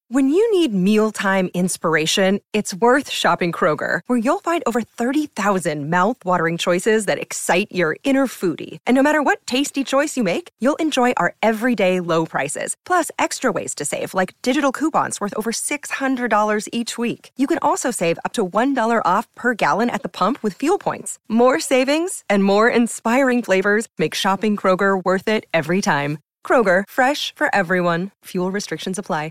When you need mealtime inspiration, it's worth shopping Kroger, where you'll find over 30,000 mouth-watering choices that excite your inner foodie. And no matter what tasty choice you make, you'll enjoy our everyday low prices, plus extra ways to save, like digital coupons worth over $600 each week. You can also save up to $1 off per gallon at the pump with fuel points. More savings and more inspiring flavors make shopping Kroger worth it every time. Kroger, fresh for everyone. Fuel restrictions apply.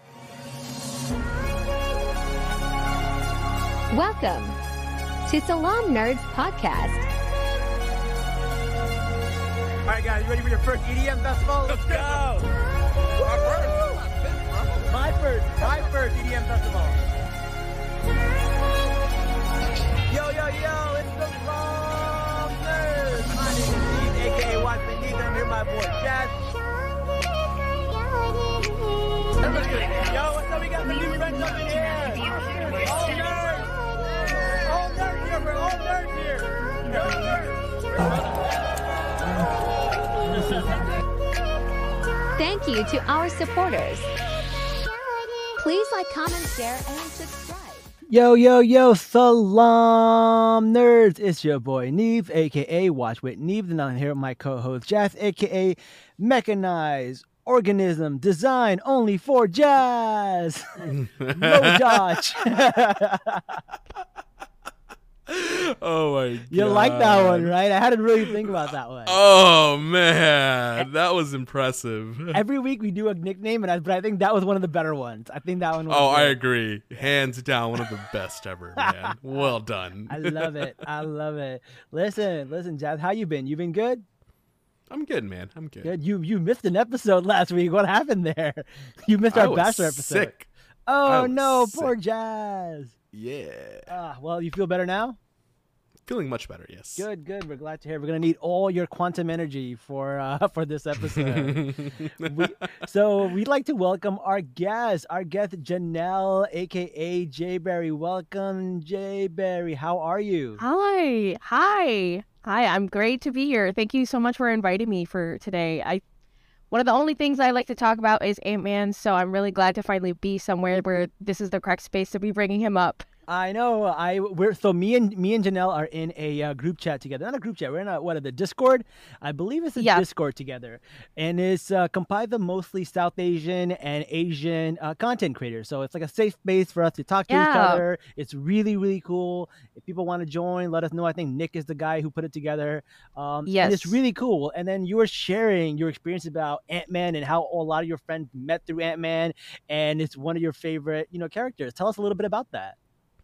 Welcome to Salaam Nerds Podcast. All right, guys, you ready for your first EDM festival? Let's go! My first EDM festival. Yo, it's the Salaam Nerds. My name is Steve, a.k.a. Watchman Needs, and I'm here with my boy, Jazz. Yo, what's up? We got some new friends up in here. All nerds. All nerds here, bro. All nerds here. Thank you to our supporters. Please like, comment, share, and subscribe. Yo, Salaam Nerds. It's your boy, Neve, a.k.a. Watch with Neve, and I'm here with my co-host, Jazz, a.k.a. Mechanized Organism Designed Only for Jazz. No dodge. Oh my god. You like that one, right? I had to really think about that one. Oh man, that was impressive. Every week we do a nickname, but I think that was one of the better ones. I think that one was I good. agree. Hands down, one of the best ever, man. Well done. I love it. Listen, Jazz, how you been? You been good? I'm good, man. I'm good. Good. You missed an episode last week. What happened there? You missed our Bachelor episode. Sick. Oh no, poor Jazz. Yeah. Well, you feel better now? Feeling much better, yes. Good. We're glad to hear. We're gonna need all your quantum energy for this episode. So we'd like to welcome our guest Janelle, aka Jay Berry. Welcome, Jay Berry. How are you? Hi. I'm great to be here. Thank you so much for inviting me for today. One of the only things I like to talk about is Ant-Man, so I'm really glad to finally be somewhere where this is the correct space to be bringing him up. I know. Me and Janelle are in a group chat together. Not a group chat. We're in the Discord. I believe it's a Discord together, and it's comprised of mostly South Asian and Asian content creators. So it's like a safe space for us to talk to each other. It's really, really cool. If people want to join, let us know. I think Nick is the guy who put it together. Yes, and it's really cool. And then you were sharing your experience about Ant-Man and how a lot of your friends met through Ant-Man, and it's one of your favorite, characters. Tell us a little bit about that.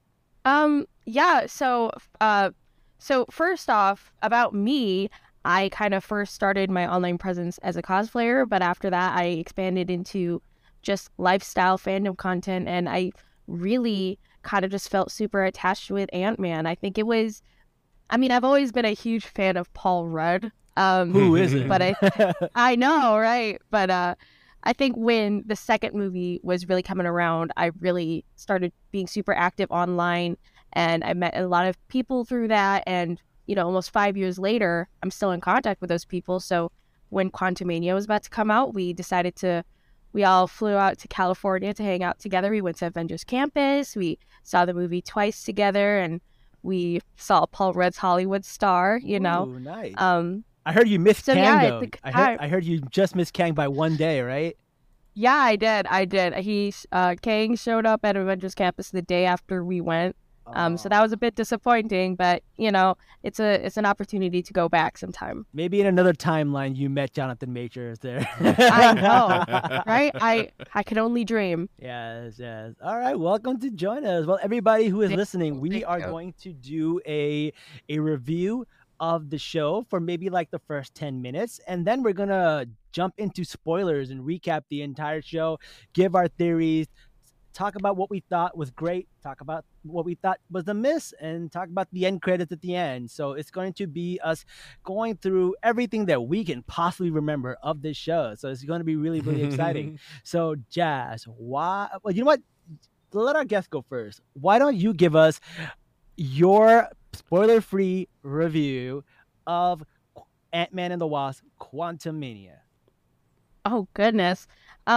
So first off, about me, I kind of first started my online presence as a cosplayer, but after that I expanded into just lifestyle fandom content, and I really kind of just felt super attached with Ant-Man. I think I've always been a huge fan of Paul Rudd. Who isn't? But I know, right? But I think when the second movie was really coming around, I really started being super active online, and I met a lot of people through that. And, almost 5 years later, I'm still in contact with those people. So when Quantumania was about to come out, we all flew out to California to hang out together. We went to Avengers Campus. We saw the movie twice together, and we saw Paul Rudd's Hollywood Star, Ooh, nice. I heard you missed Kang, though. I heard you just missed Kang by one day, right? Yeah, I did. Kang showed up at Avengers Campus the day after we went. So that was a bit disappointing, but it's an opportunity to go back sometime. Maybe in another timeline you met Jonathan Majors there. I know, right? I can only dream. Yes. All right, welcome to join us. Well, everybody who is listening, we are going to do a review of the show for maybe like the first 10 minutes, and then we're gonna jump into spoilers and recap the entire show, give our theories, talk about what we thought was great, talk about what we thought was a miss, and talk about the end credits at the end. So it's going to be us going through everything that we can possibly remember of this show. So it's going to be really, really exciting. So Jazz, why? Well, you know what? Let our guest go first. Why don't you give us your spoiler-free review of Ant-Man and the Wasp: Quantumania? Oh goodness.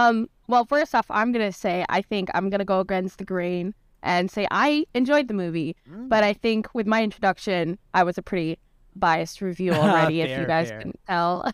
Well, first off, I'm going to say I think I'm going to go against the grain and say I enjoyed the movie. But I think with my introduction, I was a pretty biased review already, if you guys can tell.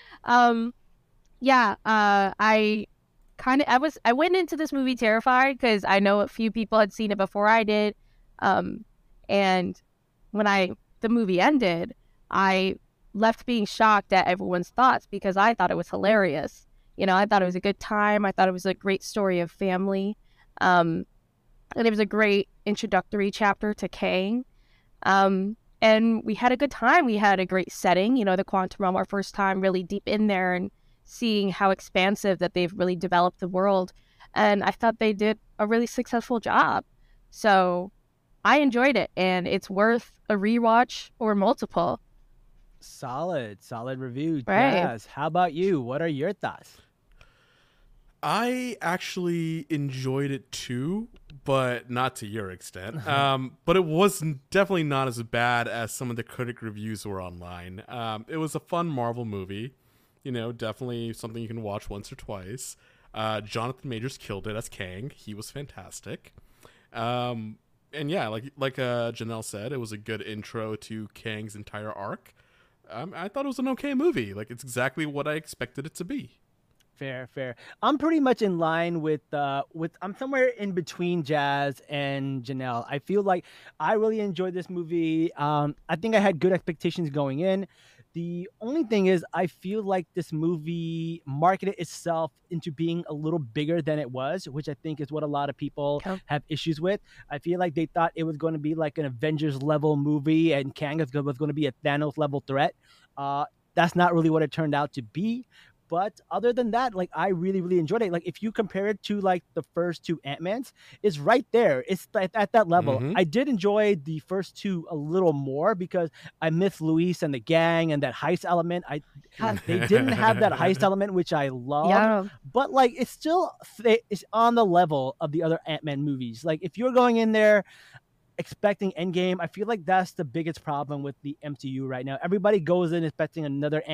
I went into this movie terrified because I know a few people had seen it before I did. And when the movie ended, I left being shocked at everyone's thoughts because I thought it was hilarious. You know, I thought it was a good time. I thought it was a great story of family. And it was a great introductory chapter to Kang. And we had a good time. We had a great setting, you know, the quantum realm, our first time really deep in there and seeing how expansive that they've really developed the world. And I thought they did a really successful job. So I enjoyed it, and it's worth a rewatch or multiple. Solid review. Right. Jazz, how about you? What are your thoughts? I actually enjoyed it too, but not to your extent. But it was definitely not as bad as some of the critic reviews were online. It was a fun Marvel movie. You know, definitely something you can watch once or twice. Jonathan Majors killed it as Kang. He was fantastic. And yeah, like Janelle said, it was a good intro to Kang's entire arc. I thought it was an okay movie. Like, it's exactly what I expected it to be. Fair. I'm pretty much in line with I'm somewhere in between Jazz and Janelle. I feel like I really enjoyed this movie. I think I had good expectations going in. The only thing is, I feel like this movie marketed itself into being a little bigger than it was, which I think is what a lot of people have issues with. I feel like they thought it was going to be like an Avengers level movie and Kang was going to be a Thanos level threat. That's not really what it turned out to be. But other than that, like, I really, really enjoyed it. Like, if you compare it to like the first two Ant-Mans, it's right there. It's at that level. Mm-hmm. I did enjoy the first two a little more because I miss Luis and the gang and that heist element. They didn't have that heist element, which I love. Yeah. But like, it's on the level of the other Ant-Man movies. Like, if you're going in there expecting Endgame, I feel like that's the biggest problem with the MCU right now. Everybody goes in expecting another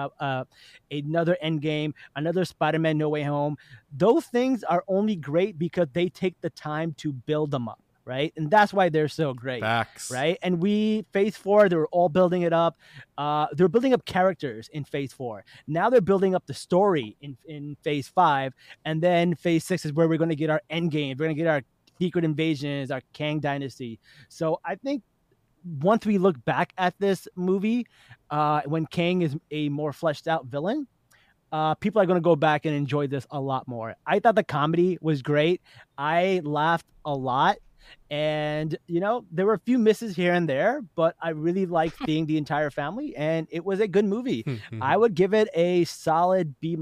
Endgame, another Spider-Man No Way Home. Those things are only great because they take the time to build them up, right? And that's why they're so great. Facts. Right? And Phase 4, they were all building it up. They're building up characters in Phase 4. Now they're building up the story in Phase 5. And then Phase 6 is where we're going to get our Endgame. We're going to get our Secret Invasions, our Kang Dynasty. So I think once we look back at this movie, when Kang is a more fleshed out villain, people are going to go back and enjoy this a lot more. I thought the comedy was great. I laughed a lot. And, you know, there were a few misses here and there, but I really liked seeing the entire family, and it was a good movie. I would give it a solid B-.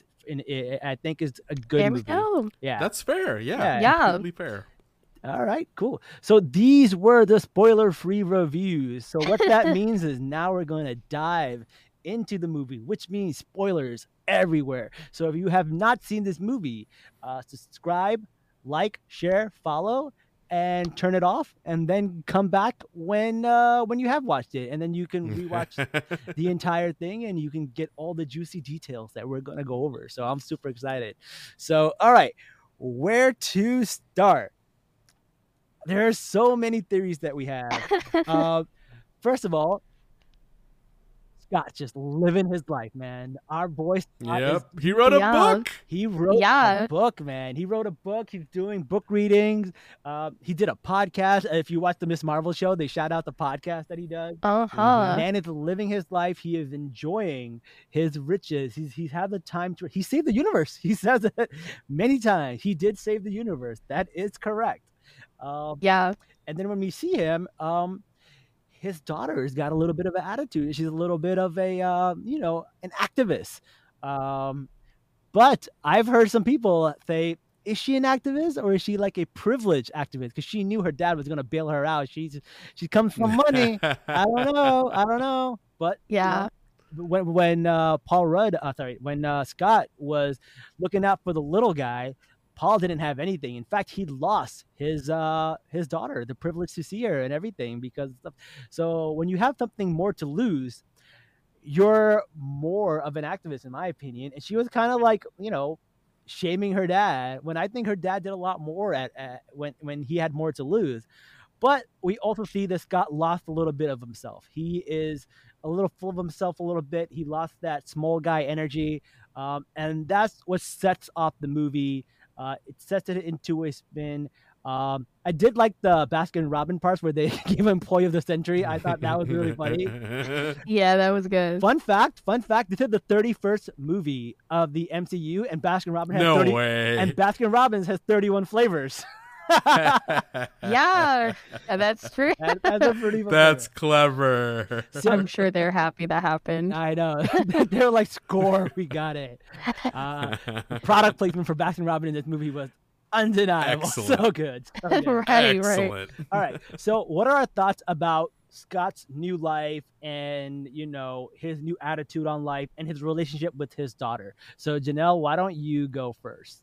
I think it's a good There movie. we go. Yeah. That's fair. Yeah. Yeah. Completely fair. All right, cool. So these were the spoiler-free reviews. So what that means is now we're going to dive into the movie, which means spoilers everywhere. So if you have not seen this movie, subscribe, like, share, follow, and turn it off, and then come back when you have watched it, and then you can rewatch the entire thing, and you can get all the juicy details that we're going to go over. So I'm super excited. So, all right, where to start? There are so many theories that we have. First of all, Scott's just living his life, man. Our boy Scott He wrote a book. He wrote a book, man. He wrote a book. He's doing book readings. He did a podcast. If you watch the Miss Marvel show, they shout out the podcast that he does. Man is living his life. He is enjoying his riches. He's had the time to. He saved the universe. He says it many times. He did save the universe. That is correct. And then when we see him, his daughter's got a little bit of an attitude. She's a little bit of a, an activist. But I've heard some people say, is she an activist or is she like a privileged activist? Because she knew her dad was going to bail her out. She comes from money. I don't know. But yeah. When Scott was looking out for the little guy, Paul didn't have anything. In fact, he lost his daughter, the privilege to see her and everything because of stuff. So when you have something more to lose, you're more of an activist, in my opinion. And she was kind of like, shaming her dad when I think her dad did a lot more when he had more to lose. But we also see that Scott lost a little bit of himself. He is a little full of himself a little bit. He lost that small guy energy. And that's what sets off the movie. It sets it into a spin. I did like the Baskin Robbins parts where they gave Employee of the Century. I thought that was really funny. Yeah, that was good. Fun fact, this is the 31st movie of the MCU, and Baskin Robbins has No 30, way. and Baskin Robbins has 31 flavors. Yeah, that's true. That's a pretty fun That's flavor. clever. I'm sure they're happy that happened. I know. They're like, score, we got it. Product placement for Baskin Robbins in this movie was undeniable. Excellent. So good. So good. Right. Excellent. All right. So what are our thoughts about Scott's new life and, his new attitude on life and his relationship with his daughter? So Janelle, why don't you go first?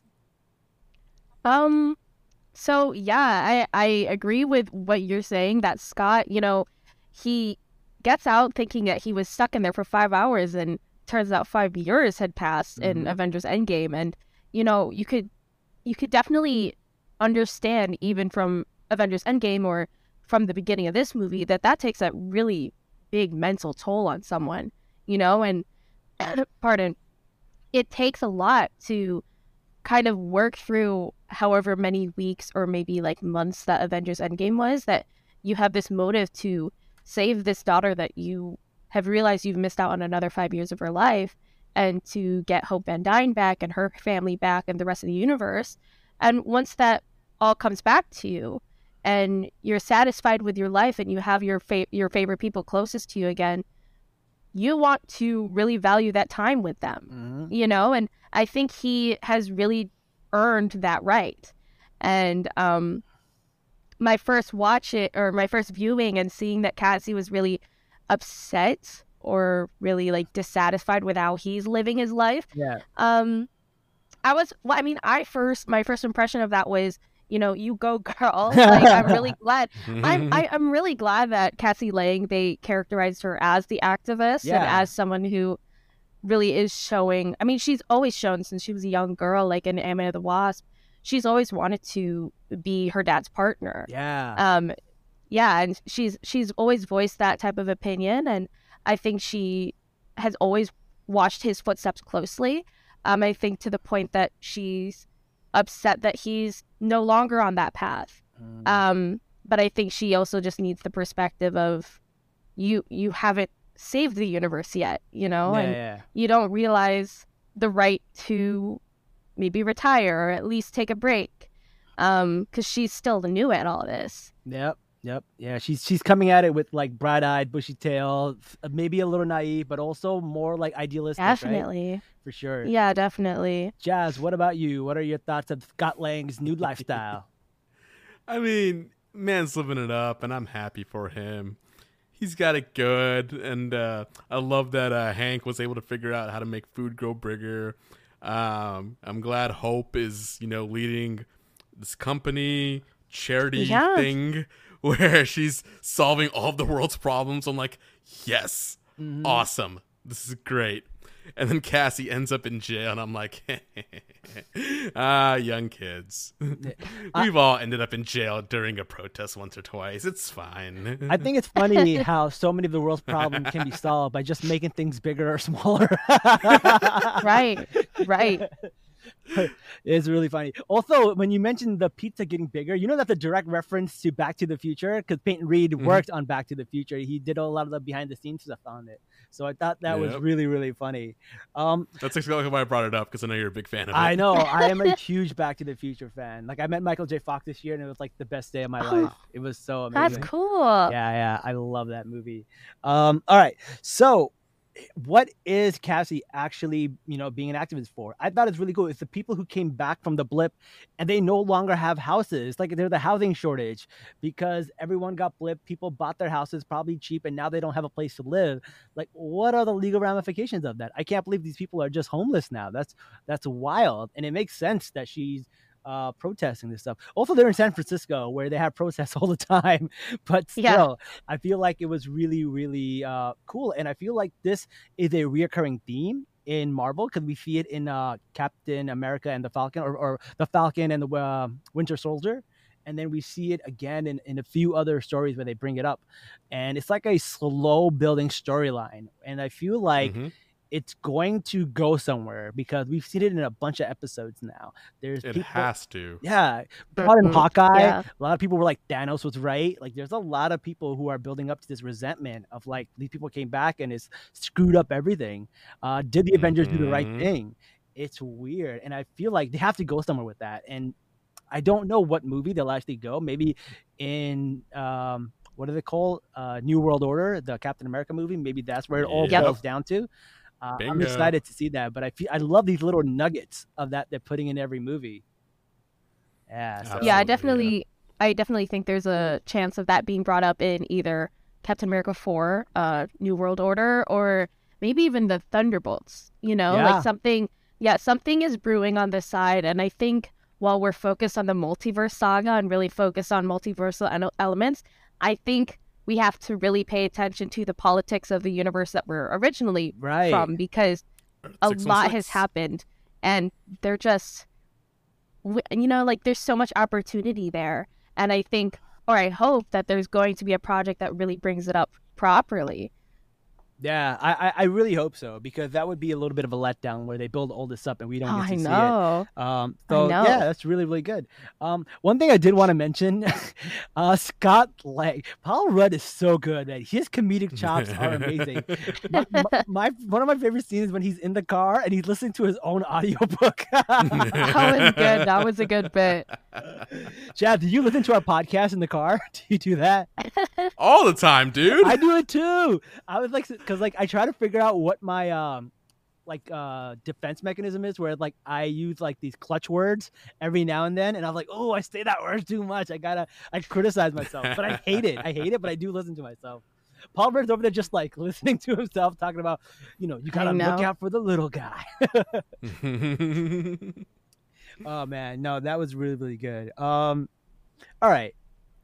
So yeah, I agree with what you're saying that Scott, he gets out thinking that he was stuck in there for 5 hours, and turns out 5 years had passed in Avengers Endgame. And, you could definitely understand even from Avengers Endgame or from the beginning of this movie that takes a really big mental toll on someone, and pardon, it takes a lot to kind of work through however many weeks or maybe like months that Avengers Endgame was, that you have this motive to save this daughter that you have realized you've missed out on another 5 years of her life, and to get Hope Van Dyne back and her family back and the rest of the universe. And once that all comes back to you and you're satisfied with your life and you have your favorite people closest to you again, you want to really value that time with them, and I think he has really earned that right. And my first viewing and seeing that Cassie was really upset or really like dissatisfied with how he's living his life. Yeah. My first impression of that was, you go girl. Like, I'm really glad. I'm really glad that Cassie Lang, they characterized her as the activist and as someone who really is showing. I mean, she's always shown since she was a young girl, like in Ant-Man and the Wasp, she's always wanted to be her dad's partner. Yeah. And she's always voiced that type of opinion, and I think she has always watched his footsteps closely. I think to the point that she's upset that he's no longer on that path. But I think she also just needs the perspective of you haven't saved the universe yet, and you don't realize the right to maybe retire or at least take a break, because she's still new at all this. Yep. Yeah, she's coming at it with like bright-eyed, bushy tail, maybe a little naive, but also more like idealistic. Definitely. Right? For sure. Yeah, definitely. Jazz, what about you? What are your thoughts of Scott Lang's new lifestyle? I mean, man's living it up, and I'm happy for him. He's got it good, and I love that Hank was able to figure out how to make food grow bigger. I'm glad Hope is, leading this company charity thing where she's solving all of the world's problems. I'm like, yes, awesome. This is great. And then Cassie ends up in jail, and I'm like, young kids. We've all ended up in jail during a protest once or twice. It's fine. I think it's funny how so many of the world's problems can be solved by just making things bigger or smaller. Right. It's really funny. Also, when you mentioned the pizza getting bigger, that's a direct reference to Back to the Future, because Peyton Reed worked on Back to the Future. He did a lot of the behind the scenes stuff on it. So I thought that was really, really funny. That's exactly why I brought it up, because I know you're a big fan of it. I know. I am a huge Back to the Future fan. Like, I met Michael J. Fox this year, and it was like the best day of my life. It was so amazing. That's cool. Yeah. I love that movie. All right. So what is Cassie actually, being an activist for? I thought it's really cool. It's the people who came back from the blip and they no longer have houses. Like, there's the housing shortage because everyone got blipped. People bought their houses probably cheap and now they don't have a place to live. Like, what are the legal ramifications of that? I can't believe these people are just homeless now. That's wild. And it makes sense that she's protesting this stuff. Also, they're in San Francisco where they have protests all the time, but still, I feel like it was really, really cool. And I feel like this is a reoccurring theme in Marvel, because we see it in Captain America and the Falcon, or the Falcon and the Winter Soldier. And then we see it again in a few other stories where they bring it up. And it's like a slow building storyline. And I feel like it's going to go somewhere because we've seen it in a bunch of episodes now. It has to. Yeah. But in Hawkeye, Yeah. a lot of people were like, Thanos was right. Like, there's a lot of people who are building up to this resentment of like, these people came back and it's screwed up everything. Did the Avengers do the right thing? It's weird. And I feel like they have to go somewhere with that. And I don't know what movie they'll actually go. Maybe in what do they call New World Order, the Captain America movie? Maybe that's where it all boils down to. I'm excited to see that, but I love these little nuggets of that they're putting in every movie. Yeah, so. Yeah, I definitely think there's a chance of that being brought up in either Captain America 4, New World Order, or maybe even the Thunderbolts. You know, like something is brewing on this side, and I think while we're focused on the multiverse saga and really focused on multiversal elements, I think we have to really pay attention to the politics of the universe that we're originally from, because a lot has happened, and they're just, you know, like there's so much opportunity there. And I think, or I hope that there's going to be a project that really brings it up properly. Yeah, I really hope so, because that would be a little bit of a letdown where they build all this up and we don't get to see it. So yeah, that's really, really good. One thing I did want to mention, Scott Lang, Paul Rudd is so good, man. His comedic chops are amazing. One of my favorite scenes is when he's in the car and he's listening to his own audiobook. That was good. That was a good bit. Chad, do you listen to our podcast in the car? Do you do that? All the time, dude. I do it too. I was like, because like I try to figure out what my defense mechanism is, where like I use like these clutch words every now and then, and I'm like, oh, I say that word too much. I criticize myself, but I hate it, but I do listen to myself. Paul Rudd's over there just like listening to himself, talking about, you know, you gotta look out for the little guy. Oh man, no, that was really, really good. All right.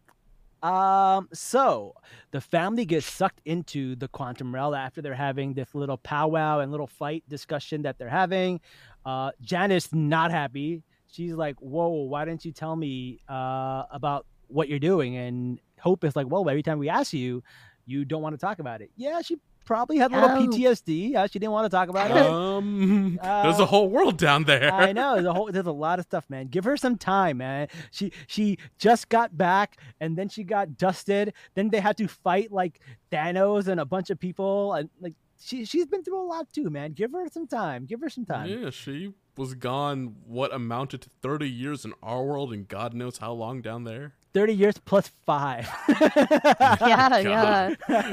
So the family gets sucked into the quantum realm after they're having this little powwow and little fight discussion that they're having. Janice not happy. She's like, whoa, why didn't you tell me about what you're doing? And Hope is like, well, every time we ask you, you don't want to talk about it. Yeah, she probably had a little PTSD. She didn't want to talk about it. There's a whole world down there. I know, there's a lot of stuff, man. Give her some time, man. She just got back, and then she got dusted. Then they had to fight like Thanos and a bunch of people, and like she's been through a lot too, man. Give her some time. Yeah, she was gone what amounted to 30 years in our world, and God knows how long down there. 30 years plus 5. Yeah.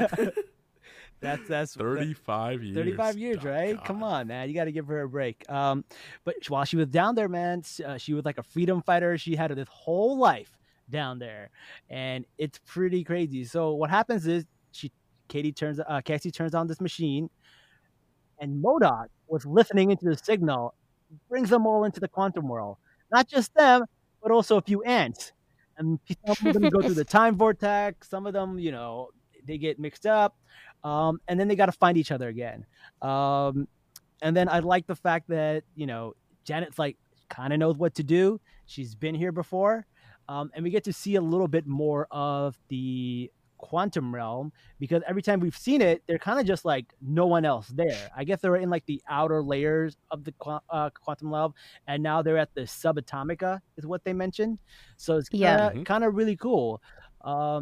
That's 35 years. 35 years, right? God. Come on, man. You got to give her a break. But while she was down there, man, she was like a freedom fighter. She had this whole life down there, and it's pretty crazy. So what happens is Cassie turns on this machine, and MODOK was listening into the signal, brings them all into the quantum world. Not just them, but also a few ants. And some of them go through the time vortex. Some of them, you know, they get mixed up. And then they got to find each other again. And then I like the fact that, you know, Janet's like kind of knows what to do. She's been here before. And we get to see a little bit more of the quantum realm, because every time we've seen it, they're kind of just like no one else there. I guess they were in like the outer layers of the quantum realm, and now they're at the subatomica is what they mentioned. So it's kind of really cool. Oh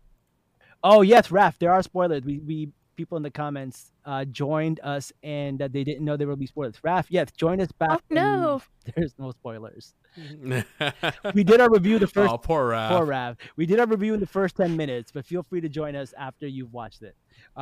yes, Raph, there are spoilers. We people in the comments joined us, and they didn't know there would be spoilers. Raph, yes, join us back. Oh no, there's no spoilers. We did our review the first. Oh, poor Raph. Poor Raph. We did our review in the first 10 minutes, but feel free to join us after you've watched it.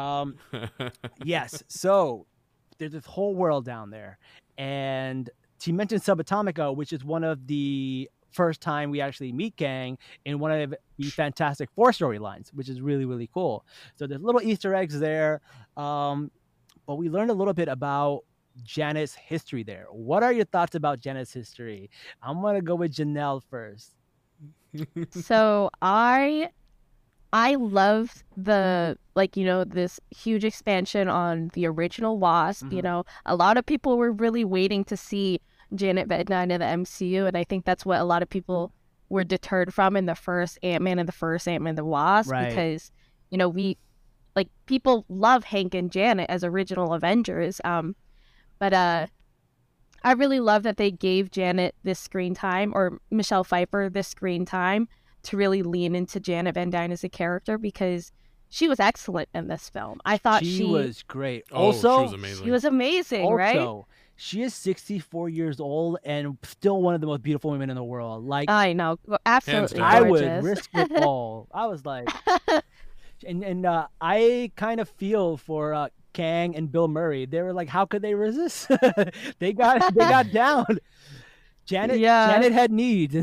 Yes, so there's this whole world down there, and she mentioned Subatomica, which is one of the first time we actually meet Kang in one of the Fantastic Four storylines, which is really, really cool. So there's little Easter eggs there, but we learned a little bit about Janet's history there. What are your thoughts about Janet's history? I'm gonna go with Janelle first. So I I love the, like, this huge expansion on the original Wasp. A lot of people were really waiting to see Janet Van Dyne in the MCU, and I think that's what a lot of people were deterred from in the first Ant-Man and the first Ant-Man and the Wasp, Right. because, people love Hank and Janet as original Avengers. But I really love that they gave Janet this screen time, or Michelle Pfeiffer this screen time, to really lean into Janet Van Dyne as a character, because she was excellent in this film. I thought she was great. Oh, Also, she was amazing. she was amazing, right? also, she is 64 years old and still one of the most beautiful women in the world. Like, I know, absolutely down. I gorgeous. would risk it all. I was like, and I kind of feel for Kang and Bill Murray. They were like, how could they resist? they got down. Janet had needs.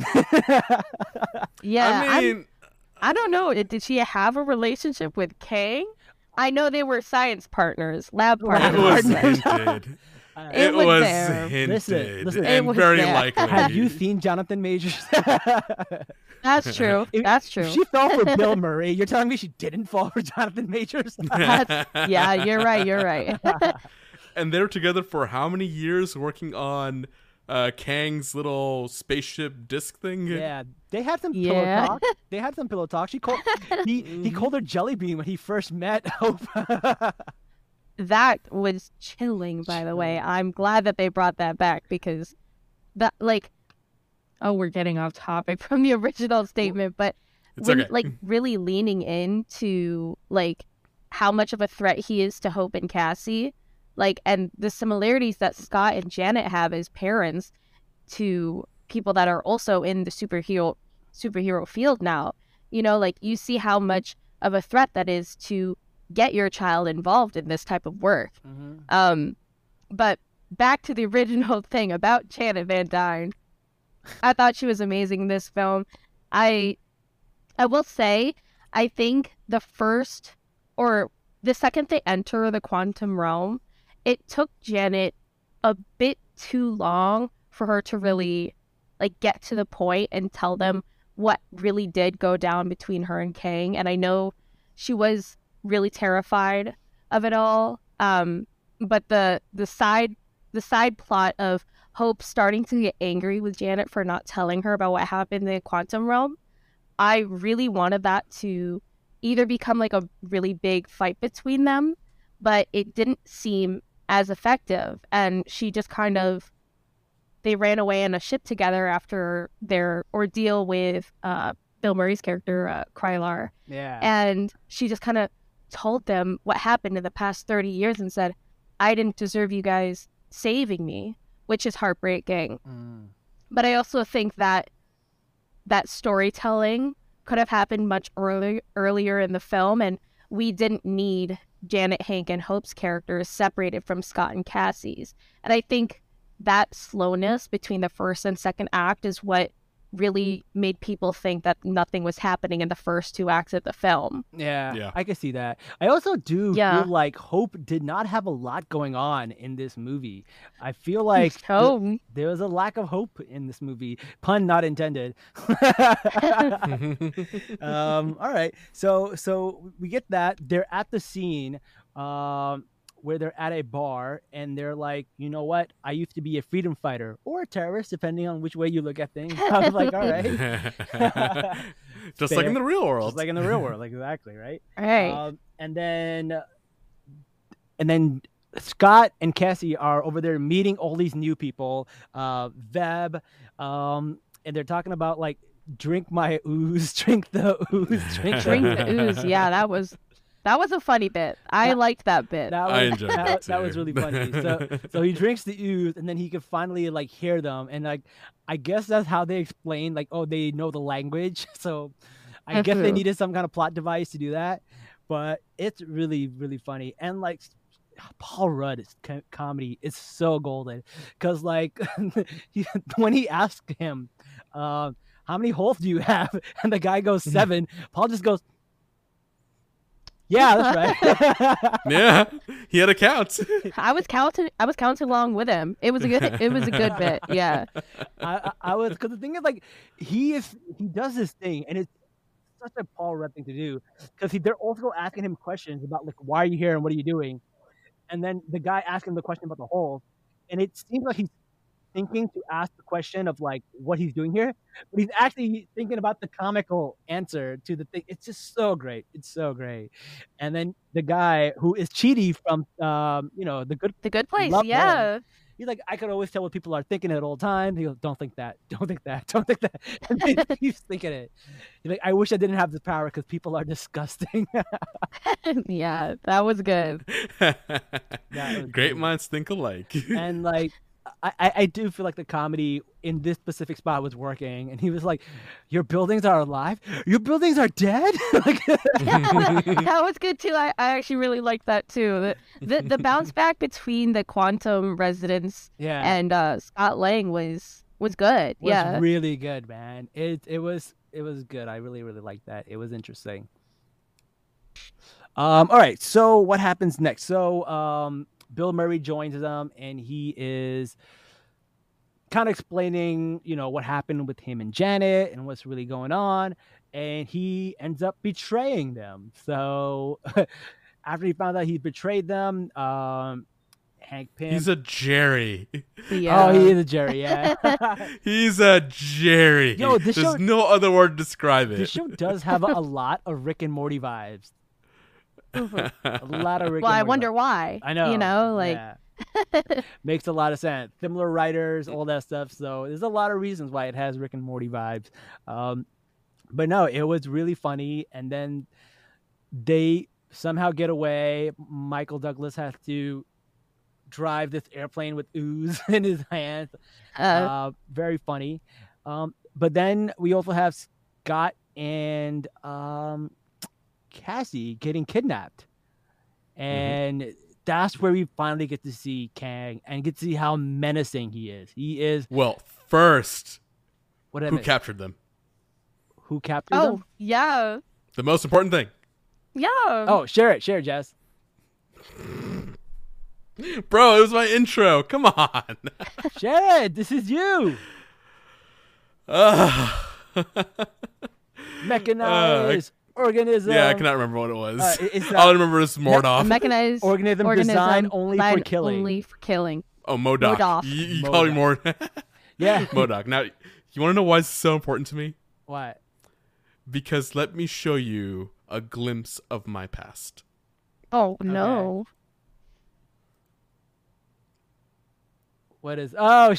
Yeah, I mean, I don't know. Did she have a relationship with Kang? I know they were science partners, lab it partners. was but hinted. It was was there. hinted, Listen, It and was very there. likely. Have you seen Jonathan Majors? That's true. If- That's If true. she fell for Bill Murray, you're telling me she didn't fall for Jonathan Majors? Yeah, you're right. You're right. And they're together for how many years working on Kang's little spaceship disc thing? Yeah, they had some Yeah. pillow talk. They had some pillow talk. He called her Jelly Bean when he first met Hope. That was chilling, by the way. I'm glad that they brought that back, because that, we're getting off topic from the original statement, but It's when, okay. really leaning into, how much of a threat he is to Hope and Cassie, and the similarities that Scott and Janet have as parents to people that are also in the superhero field now. You see how much of a threat that is to get your child involved in this type of work. But back to the original thing about Janet Van Dyne, I thought she was amazing in this film. I will say, I think the second they enter the quantum realm, it took Janet a bit too long for her to really get to the point and tell them what really did go down between her and Kang. And I know she was really terrified of it all. But the side plot of Hope starting to get angry with Janet for not telling her about what happened in the quantum realm, I really wanted that to either become a really big fight between them, but it didn't seem as effective. And she just they ran away in a ship together after their ordeal with Bill Murray's character, Krylar. Yeah. And she just kind of told them what happened in the past 30 years and said, I didn't deserve you guys saving me, which is heartbreaking. But I also think that storytelling could have happened much earlier in the film, and we didn't need Janet, Hank, and Hope's characters separated from Scott and Cassie's. And I think that slowness between the first and second act is what really made people think that nothing was happening in the first two acts of the film. Yeah, I can see that. I also do feel like Hope did not have a lot going on in this movie. I feel like there was a lack of hope in this movie. Pun not intended. All right. So we get that. They're at the scene where they're at a bar and they're like, you know what? I used to be a freedom fighter or a terrorist, depending on which way you look at things. I was like, all right. Just like in the real world. Just like in the real world, exactly, right? Right. And then Scott and Cassie are over there meeting all these new people, Veb, and they're talking about drink my ooze, drink the ooze, drink the ooze. Yeah, that was a funny bit. I liked that bit. I enjoyed that too. That was really funny. So he drinks the ooze, and then he could finally hear them, and I guess that's how they explain they know the language. So I guess they needed some kind of plot device to do that. But it's really, really funny, and Paul Rudd's comedy is so golden because when he asked him, "How many holes do you have?" and the guy goes 7, Paul just goes, "Yeah, that's right." Yeah, he had a count. I was counting along with him. It was a good bit. Yeah. I was, because the thing is he does this thing and it's such a Paul Rudd thing to do because they're also asking him questions about like why are you here and what are you doing, and then the guy asking the question about the hole, and it seems like he's thinking to ask the question of like what he's doing here, but he's actually thinking about the comical answer to the thing. It's just so great. It's so great. And then the guy who is Chidi from The Good Place. Love Yeah. Him. He's like, I could always tell what people are thinking at all times. He goes, don't think that, don't think that, don't think that. And then he's thinking it. He's like, I wish I didn't have the power because people are disgusting. Yeah, that was good. was Great cool. minds think alike. And like, I do feel like the comedy in this specific spot was working. And he was like, your buildings are alive? Your buildings are dead? Like, That was good too. I actually really liked that too. The bounce back between the Quantum residents yeah. and Scott Lang was good. was Yeah. really good, man. It was good. I really, really liked that. It was interesting. All right. So what happens next? So Bill Murray joins them, and he is kind of explaining, what happened with him and Janet and what's really going on. And he ends up betraying them. So after he found out he betrayed them, Hank Pym. He's a Jerry. Yeah. Oh, he is a Jerry, yeah. He's a Jerry. Yo, this There's show- no other word to describe it. This show does have a lot of Rick and Morty vibes. A lot of Rick Well, and I Morty wonder vibes. why. I know. Yeah. Makes a lot of sense. Similar writers, all that stuff. So there's a lot of reasons why it has Rick and Morty vibes. But no, it was really funny. And then they somehow get away. Michael Douglas has to drive this airplane with ooze in his hands. Very funny. But then we also have Scott and Cassie getting kidnapped. And that's where we finally get to see Kang and get to see how menacing he is. He is. Well, first, What I who missed? captured them? Who captured Oh, them? yeah. The most important thing. Yeah. Oh, share it, Jess. Bro, it was my intro. Come on. Share it. This is you. Mechanized organism. Yeah, I cannot remember what it was. it's All I remember is A Mordoff. mechanized organism designed only for designed killing. Only for killing. Oh, Modoc. Modoff. You call me more. Yeah. Modoc. Now, you want to know why it's so important to me? What? Because let me show you a glimpse of my past. Oh, no. What is? Oh,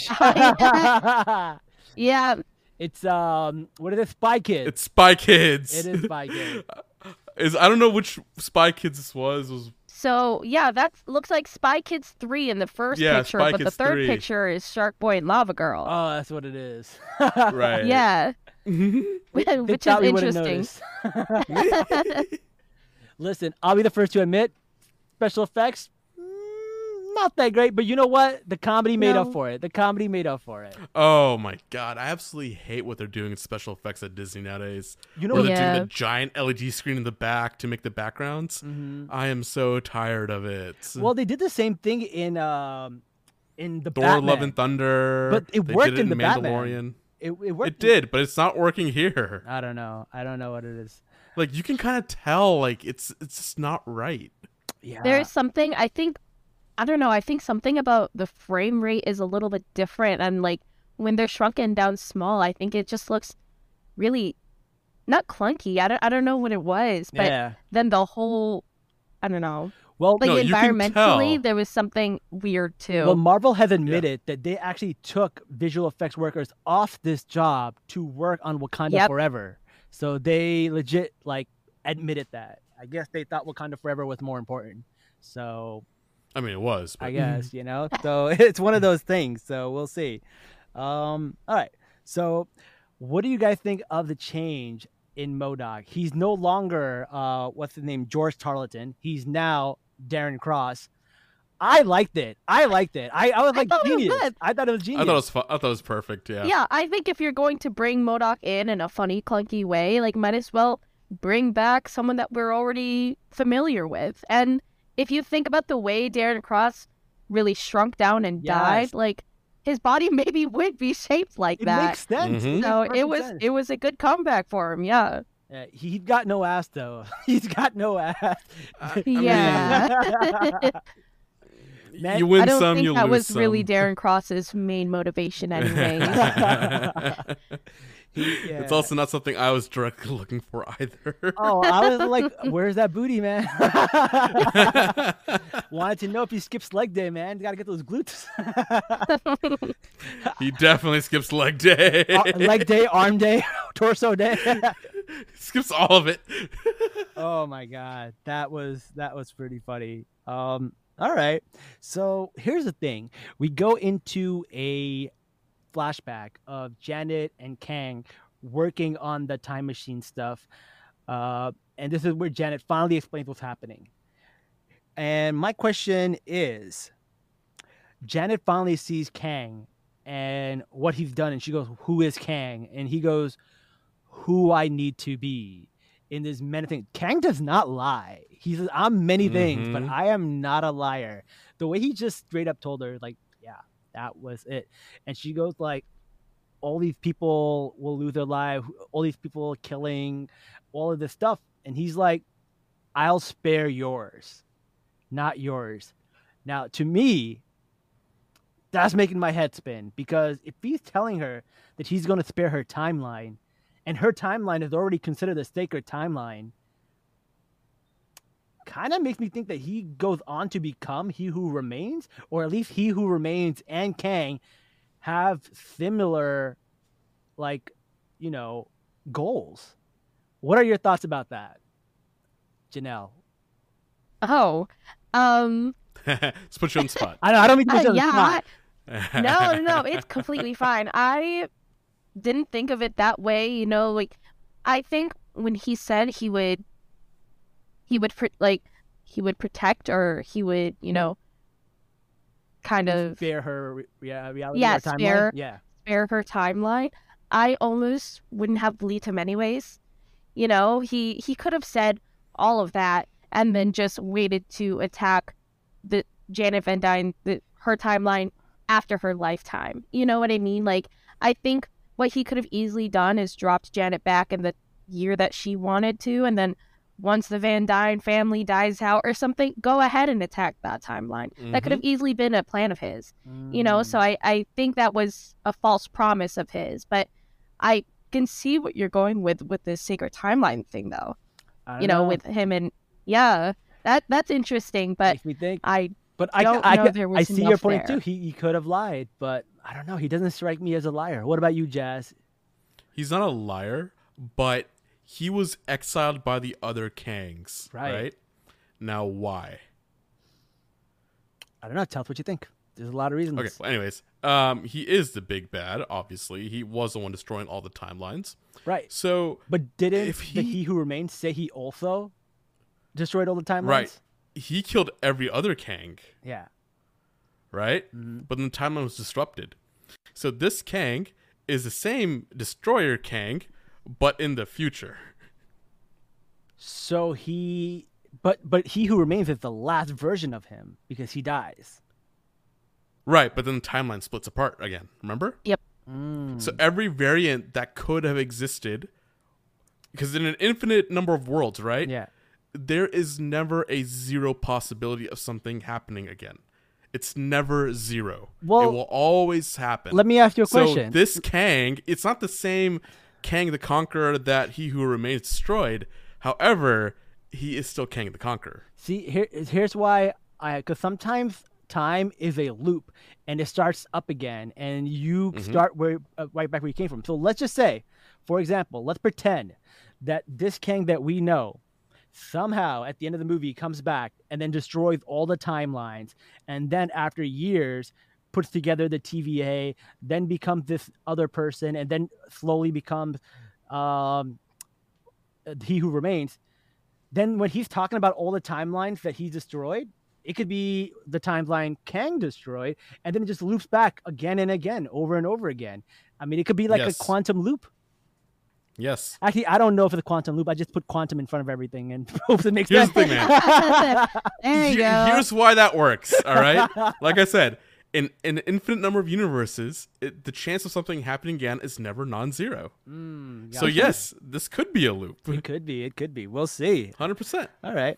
Yeah. it's what is it? Spy Kids. It's Spy Kids. It is Spy Kids. I don't know which Spy Kids this was. It was So, yeah, that looks like Spy Kids 3 in the first Yeah, picture, Spy but the Kids third 3. picture is Shark Boy and Lava Girl. Oh, that's what it is. right. Yeah. They Which is thought we wouldn't interesting. notice. Listen, I'll be the first to admit, special effects, not that great. But you know what? The comedy made up No. for it. The comedy made up for it. Oh my god, I absolutely hate what they're doing in special effects at Disney nowadays. You know Where what? they're Yeah. doing the giant LED screen in the back to make the backgrounds. I am so tired of it. Well, they did the same thing in the Thor: Batman. Love and Thunder. But it They worked did it in the Batman. Mandalorian. It worked. It did, but it's not working here. I don't know. I don't know what it is. Like you can kind of tell, like it's just not right. Yeah. There's something, I think something about the frame rate is a little bit different. And like when they're shrunken down small, I think it just looks really not clunky. I don't know what it was, but Yeah. then the whole, I don't know. Well, Like No, you can environmentally, tell. there was something weird too. Well, Marvel has admitted that they actually took visual effects workers off this job to work on Wakanda Yep. Forever. So they legit like admitted that. I guess they thought Wakanda Forever was more important. So I mean, it was. But I guess, so it's one of those things. So we'll see. All right. So what do you guys think of the change in MODOK? He's no longer, what's his name? George Tarleton. He's now Darren Cross. I liked it. I was like, thought it was genius. good. I thought it was genius. I thought it was I thought it was perfect. Yeah. Yeah, I think if you're going to bring MODOK in a funny, clunky way, like might as well bring back someone that we're already familiar with. And if you think about the way Darren Cross really shrunk down and Yes. died, like his body maybe would be shaped like It that. makes sense. Mhm. It So makes it perfect was sense. it was a good comeback for him. Yeah. He's got no ass though. He's got no ass. Yeah. Man, you win I don't some, think you that lose was some. really Darren Cross's main motivation, anyways. It's also not something I was directly looking for either. Oh, I was like, "Where's that booty, man?" Wanted to know if he skips leg day, man. Got to get those glutes. He definitely skips leg day. Leg day, arm day, torso day. Skips all of it. Oh my god, that was pretty funny. All right, so here's the thing: we go into a flashback of Janet and Kang working on the time machine stuff, and this is where Janet finally explains what's happening. And my question is, Janet finally sees Kang and what he's done, and she goes, "Who is Kang?" And he goes, "Who I need to be." In this many things, Kang does not lie. He says, "I'm many things, but I am not a liar." The way he just straight up told her, like, "Yeah, that was it," and she goes like, "All these people will lose their life. All these people killing, all of this stuff," and he's like, "I'll spare yours, not yours." Now, to me, that's making my head spin, because if he's telling her that he's going to spare her timeline, and her timeline is already considered a sacred timeline, kind of makes me think that he goes on to become He Who Remains, or at least He Who Remains and Kang have similar, like, goals. What are your thoughts about that, Janelle? Oh, Let's put you on the spot. I don't mean to put you on the yeah. spot. No, it's completely fine. I didn't think of it that way, like, I think when he said he would protect, or he would, kind of spare her reality, yeah, or timeline. spare her timeline, I almost wouldn't have believed him anyways. He could have said all of that and then just waited to attack the Janet Van Dyne, her timeline after her lifetime. You know what I mean? Like, I think what he could have easily done is dropped Janet back in the year that she wanted to, and then once the Van Dyne family dies out or something, go ahead and attack that timeline. That could have easily been a plan of his, so I think that was a false promise of his, but I can see what you're going with this sacred timeline thing, though. With him, and that's interesting, but makes me think. I see your point too. He could have lied, but I don't know. He doesn't strike me as a liar. What about you, Jazz? He's not a liar, but he was exiled by the other Kangs, right? Now, why? I don't know. Tell us what you think. There's a lot of reasons. Okay, well, anyways, he is the big bad, obviously. He was the one destroying all the timelines. Right. So, but didn't He Who Remains say he also destroyed all the timelines? Right. He killed every other Kang. Yeah. Right? But then the timeline was disrupted. So this Kang is the same destroyer Kang, but in the future. So but He Who Remains is the last version of him because he dies. Right, but then the timeline splits apart again. Remember? Yep. So every variant that could have existed, because in an infinite number of worlds, right? Yeah. There is never a zero possibility of something happening again. It's never zero. Well, it will always happen. Let me ask you a question. So this Kang, it's not the same Kang the Conqueror that He Who Remains destroyed. However, he is still Kang the Conqueror. See, here's why because sometimes time is a loop and it starts up again and you start right back where you came from. So let's just say, for example, let's pretend that this Kang that we know somehow at the end of the movie comes back and then destroys all the timelines, and then after years puts together the TVA, then becomes this other person, and then slowly becomes He Who Remains. Then when he's talking about all the timelines that he destroyed, it could be the timeline Kang destroyed, and then it just loops back again and again, over and over again. I mean, it could be like a quantum loop. Yes. Actually, I don't know if it's a quantum loop. I just put quantum in front of everything and hope it makes Here's sense. the thing, man. There you go. Here's why that works, all right? Like I said, in an infinite number of universes, the chance of something happening again is never non-zero. So yes, this could be a loop. It could be. It could be. We'll see. 100%. All right.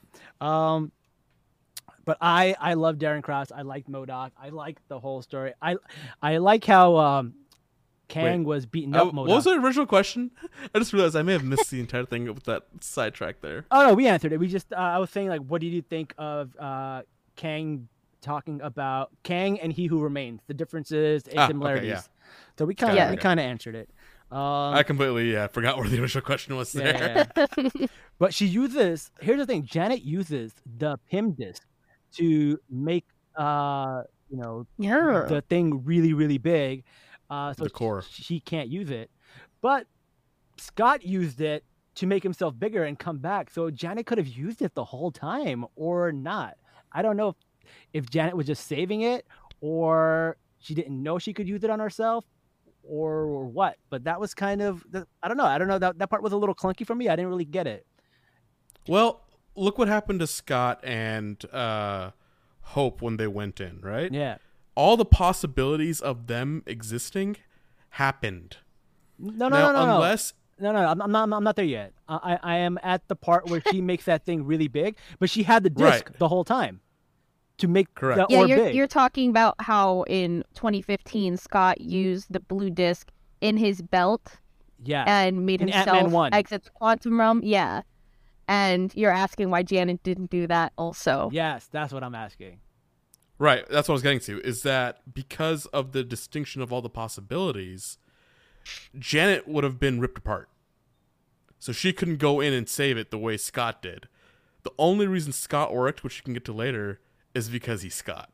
But I love Darren Cross. I like MODOK. I like the whole story. I like how Kang was beating up MODOK. What was the original question? I just realized I may have missed the entire thing with that sidetrack there. Oh no, we answered it. We just I was saying, like, what did you think of Kang talking about Kang and He Who Remains, the differences and similarities? Okay, yeah. So we kind of answered it. I completely forgot what the initial question was there. Yeah. But she uses. Here's the thing: Janet uses the PIM disc to make the thing really, really big. So the core. She can't use it. But Scott used it to make himself bigger and come back. So Janet could have used it the whole time or not. I don't know if Janet was just saving it or she didn't know she could use it on herself or what. But that was kind of, I don't know. That part was a little clunky for me. I didn't really get it. Well, look what happened to Scott and Hope when they went in, right? Yeah. All the possibilities of them existing happened. No. Unless I'm not there yet. I am at the part where she makes that thing really big, but she had the disc the whole time to make the orb big. You're talking about how in 2015 Scott used the blue disc in his belt, and made himself exit the quantum realm, And you're asking why Janet didn't do that also. Yes, that's what I'm asking. Right, that's what I was getting to, is that because of the distinction of all the possibilities, Janet would have been ripped apart. So she couldn't go in and save it the way Scott did. The only reason Scott worked, which you can get to later, is because he's Scott.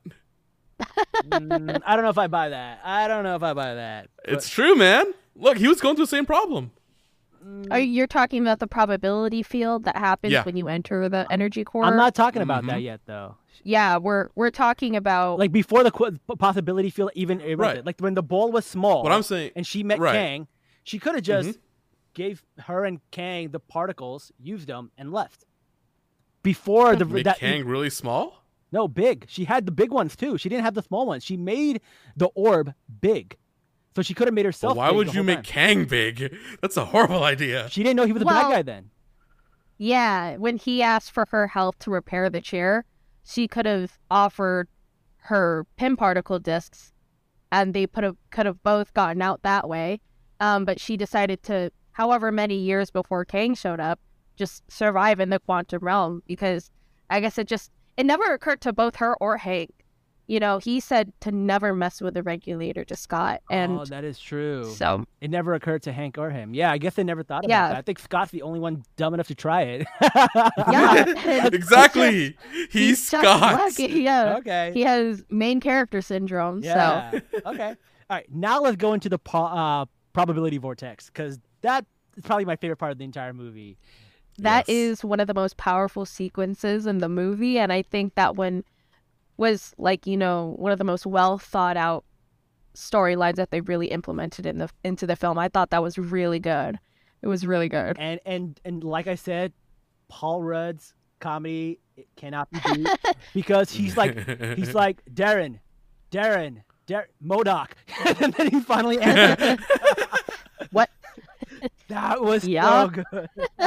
I don't know if I buy that. It's true, man. Look, he was going through the same problem. You're talking about the probability field that happens when you enter the energy core? I'm not talking about that yet, though. Yeah, we're talking about like before the possibility field even erupted. Like when the ball was small. What I'm saying, and she met Kang, she could have just gave her and Kang the particles, used them, and left. Before Kang really small? No, big. She had the big ones too. She didn't have the small ones. She made the orb big. So she could have made herself. Why would you make Kang big? That's a horrible idea. She didn't know he was a bad guy then. Yeah, when he asked for her help to repair the chair, she could have offered her PIM particle discs, and they could have both gotten out that way. But she decided to, however many years before Kang showed up, just survive in the quantum realm because I guess it never occurred to both her or Hank. You know, he said to never mess with the regulator to Scott. And that is true. So it never occurred to Hank or him. Yeah, I guess they never thought about that. I think Scott's the only one dumb enough to try it. Yeah. Exactly. He's Scott. Yeah. Okay. He has main character syndrome. Yeah. So. Okay. All right. Now let's go into the probability vortex because that is probably my favorite part of the entire movie. That is one of the most powerful sequences in the movie. And I think that one was like, one of the most well thought out storylines that they really implemented into the film. I thought that was really good. It was really good. And like I said, Paul Rudd's comedy cannot be beat because he's like Darren, MODOK, and then he finally answered. What? That was so good.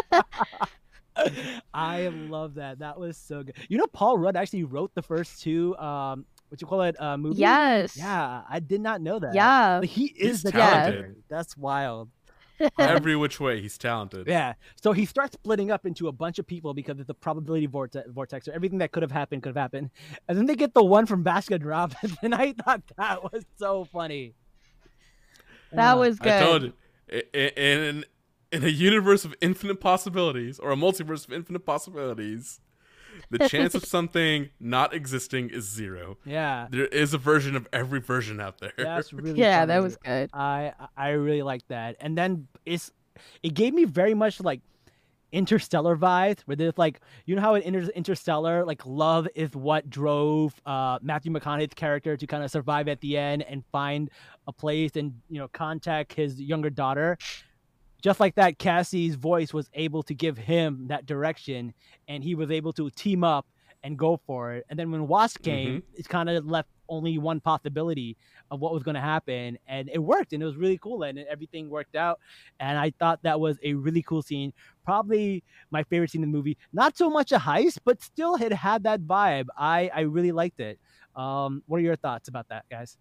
I love that. That was so good. Paul Rudd actually wrote the first two movies? Yes. Yeah, I did not know that. Yeah. Like, he's the talented. character. That's wild. Every which way, he's talented. Yeah. So he starts splitting up into a bunch of people because it's a probability vortex. So everything that could have happened. And then they get the one from Baskin Robbins, and I thought that was so funny. That was good. I told you. In a universe of infinite possibilities, or a multiverse of infinite possibilities, the chance of something not existing is 0. Yeah. There is a version of every version out there. That's really funny. That was good. I really like that. And then it gave me very much like Interstellar vibes, where there's like, how in Interstellar, like love is what drove Matthew McConaughey's character to kind of survive at the end and find a place and contact his younger daughter. Just like that, Cassie's voice was able to give him that direction, and he was able to team up and go for it. And then when Wasp came, Mm-hmm. it's kind of left only one possibility of what was going to happen, and it worked, and it was really cool, and everything worked out. And I thought that was a really cool scene, probably my favorite scene in the movie. Not so much a heist, but still it had that vibe. I really liked it. What are your thoughts about that, guys?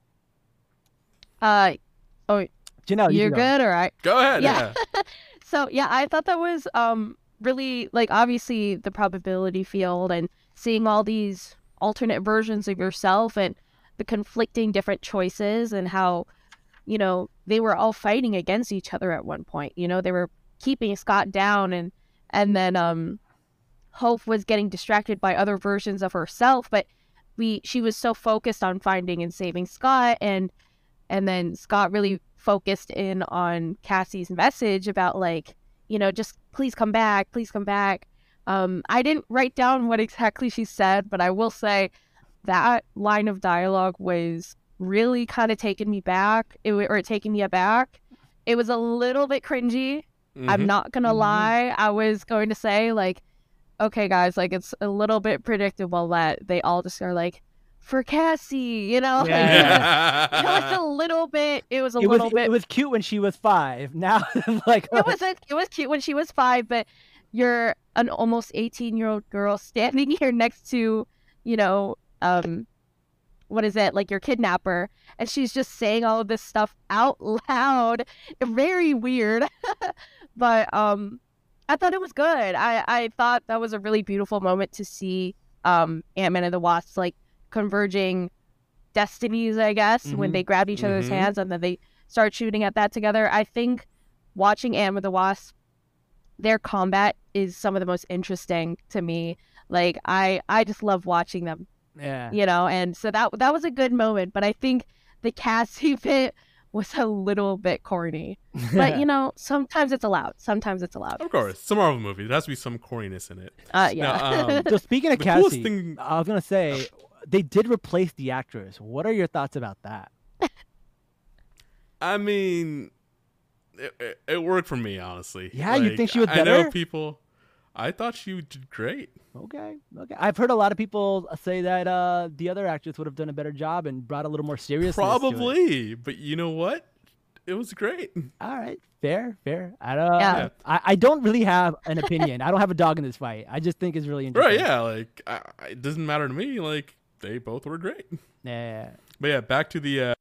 Oh, Janelle, you you're can go. good, all right. Go ahead. Yeah. Yeah. So yeah, I thought that was really, like, obviously the probability field and seeing all these alternate versions of yourself and the conflicting different choices and how, you know, they were all fighting against each other at one point. You know, they were keeping Scott down, and then Hope was getting distracted by other versions of herself, but she was so focused on finding and saving Scott, and then Scott really focused in on Cassie's message about, like, you know, just please come back, please come back. I didn't write down what exactly she said, but I will say that line of dialogue was really kind of taking me back, taking me aback. It was a little bit cringy. I'm not gonna lie. I was going to say, like, okay, guys, like, it's a little bit predictable that they all just are like, for Cassie, you know? Yeah. It was a little bit. It was It was cute when she was 5. Now, like, It was cute when she was 5, but you're an almost 18-year-old girl standing here next to, you know, what is it, like, your kidnapper, and she's just saying all of this stuff out loud. Very weird. But I thought it was good. I thought that was a really beautiful moment to see Ant-Man and the Wasp, like, converging destinies, I guess, when they grabbed each other's hands and then they start shooting at that together. I think watching Ant-Man and the Wasp, their combat is some of the most interesting to me. Like, I just love watching them. yeah. You know, and so that was a good moment, but I think the Cassie bit was a little bit corny. But, you know, sometimes it's allowed. Of course, it's a Marvel movie. There has to be some corniness in it. Yeah. Now, So speaking of The coolest Cassie, thing- I was gonna say they did replace the actress. What are your thoughts about that? I mean, it worked for me, honestly. Yeah, you think she was I know better? people. I thought she did great. Okay. I've heard a lot of people say that the other actress would have done a better job and brought a little more seriousness. To it. Probably, but you know what? It was great. All right, fair. I don't. Yeah. I don't really have an opinion. I don't have a dog in this fight. I just think it's really interesting. Right? Yeah. Like, it doesn't matter to me. Like, they both were great. Yeah. But yeah, back to the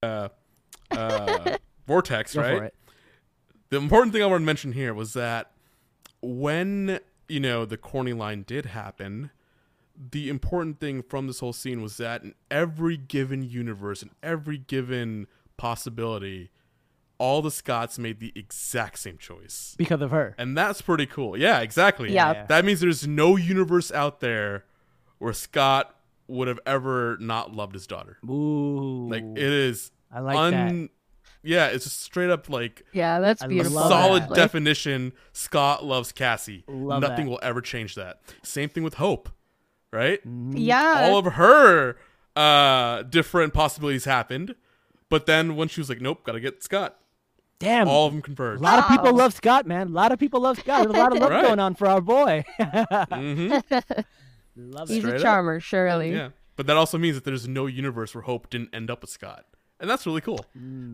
vortex. Go right. for it. The important thing I want to mention here was that when, you know, the corny line did happen, the important thing from this whole scene was that in every given universe, in every given possibility, all the Scotts made the exact same choice. Because of her. And that's pretty cool. Yeah, exactly. Yeah. That means there's no universe out there where Scott would have ever not loved his daughter. Ooh. Like, it is I like that. Yeah, it's just straight up like Yeah, that's I beautiful. love solid that. Like, definition. Scott loves Cassie. Love Nothing that. will ever change that. Same thing with Hope, right? yeah. All of her different possibilities happened, but then when she was like, "Nope, gotta get Scott," Damn. all of them A converged. lot of people Wow. love Scott, man. A lot of people love Scott. There's a lot of love Right. going on for our boy. hmm Love He's it. Straight a up. charmer, surely. Yeah, but that also means that there's no universe where Hope didn't end up with Scott, and that's really cool.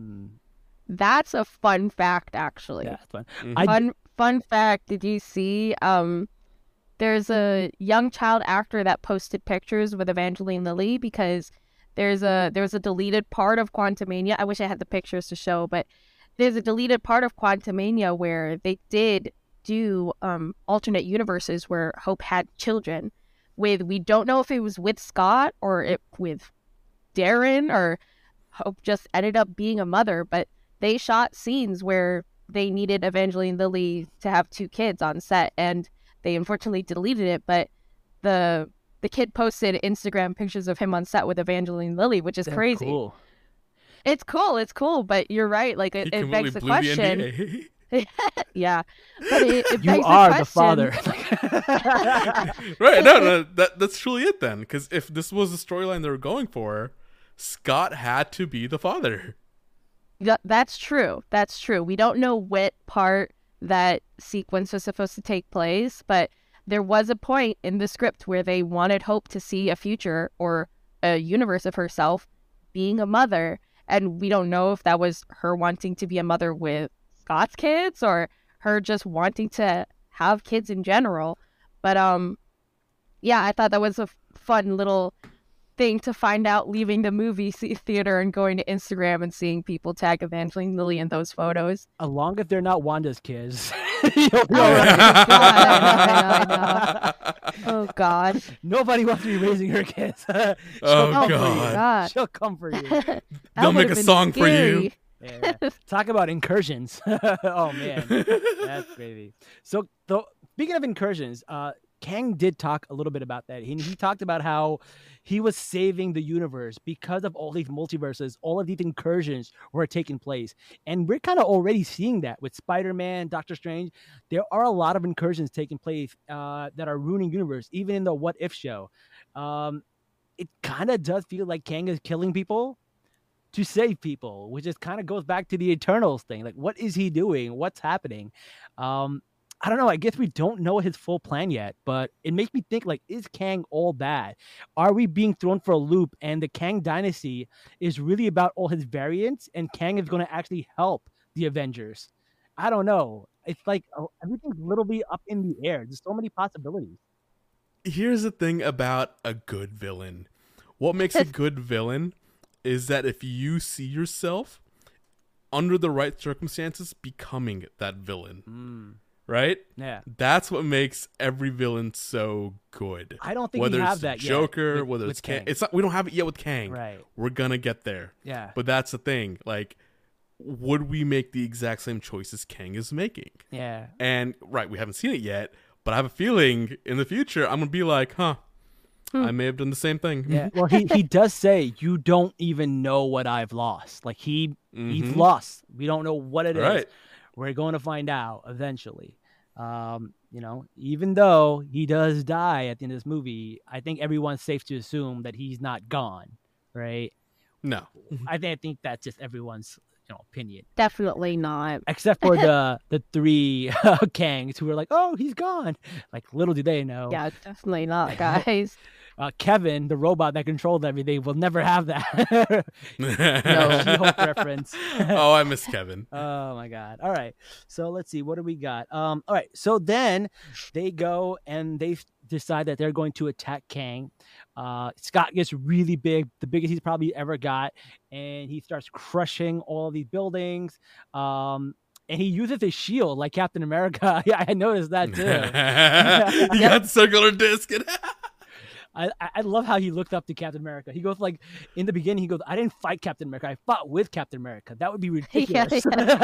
That's a fun fact, actually. Yeah, it's fun. Fun fact, did you see there's a young child actor that posted pictures with Evangeline Lilly because there was a deleted part of Quantumania. I wish I had the pictures to show, but there's a deleted part of Quantumania where they did do alternate universes where Hope had children with, we don't know if it was with Scott or with Darren, or Hope just ended up being a mother, but they shot scenes where they needed Evangeline Lilly to have 2 kids on set, and they unfortunately deleted it. But the kid posted Instagram pictures of him on set with Evangeline Lilly, which is Damn crazy. Cool. It's cool. But you're right. Like, He it completely begs the blew question. the Yeah, but it begs You the are the question. father. Right? No, that's truly it then. Because if this was the storyline they were going for, Scott had to be the father. That's true. We don't know what part that sequence was supposed to take place, but there was a point in the script where they wanted Hope to see a future or a universe of herself being a mother. And we don't know if that was her wanting to be a mother with Scott's kids or her just wanting to have kids in general. But yeah, I thought that was a fun little thing to find out leaving the movie theater and going to Instagram and seeing people tag Evangeline Lilly in those photos. As long as they're not Wanda's kids. Oh, I know. Oh, God. Nobody wants to be raising her kids. Oh, Oh, God. my God. She'll come for you. That They'll make would've a been song for you. scary. Yeah. Talk about incursions. Oh, man. That's crazy. So, speaking of incursions, Kang did talk a little bit about that. He talked about how he was saving the universe because of all these multiverses, all of these incursions were taking place. And we're kind of already seeing that with Spider-Man, Doctor Strange. There are a lot of incursions taking place that are ruining universe, even in the What If show. It kind of does feel like Kang is killing people to save people, which just kind of goes back to the Eternals thing. Like, what is he doing? What's happening? I don't know. I guess we don't know his full plan yet, but it makes me think, like, is Kang all bad? Are we being thrown for a loop? And the Kang dynasty is really about all his variants, and Kang is going to actually help the Avengers. I don't know. It's like everything's literally up in the air. There's so many possibilities. Here's the thing about a good villain. What makes a good villain is that if you see yourself under the right circumstances becoming that villain. Right? Yeah. That's what makes every villain so good. I don't think whether we have it's that Joker, yet. whether with it's Kang. Kang. It's not. We don't have it yet with Kang. Right. We're gonna get there. Yeah. But that's the thing. Like, would we make the exact same choices Kang is making? Yeah. And right, we haven't seen it yet, but I have a feeling in the future I'm gonna be like, I may have done the same thing. Yeah. Well, he does say, you don't even know what I've lost. Like, he's lost. We don't know what it is. Right. We're going to find out eventually. Even though he does die at the end of this movie, I think everyone's safe to assume that he's not gone, right? No. I think that's just everyone's opinion, Definitely not. except for the three Kangs who were like, "Oh, he's gone." Like, little do they know. Yeah, definitely not, guys. Kevin, the robot that controlled everything, will never have that. No. She-Hulk reference. Oh, I miss Kevin. Oh my God. All right. So let's see. What do we got? All right. So then they go and they decide that they're going to attack Kang. Scott gets really big, the biggest he's probably ever got, and he starts crushing all these buildings. And he uses his shield like Captain America. Yeah, I noticed that too. He got circular disc. I love how he looked up to Captain America. He goes, like, in the beginning, he goes, I didn't fight Captain America. I fought with Captain America. That would be ridiculous.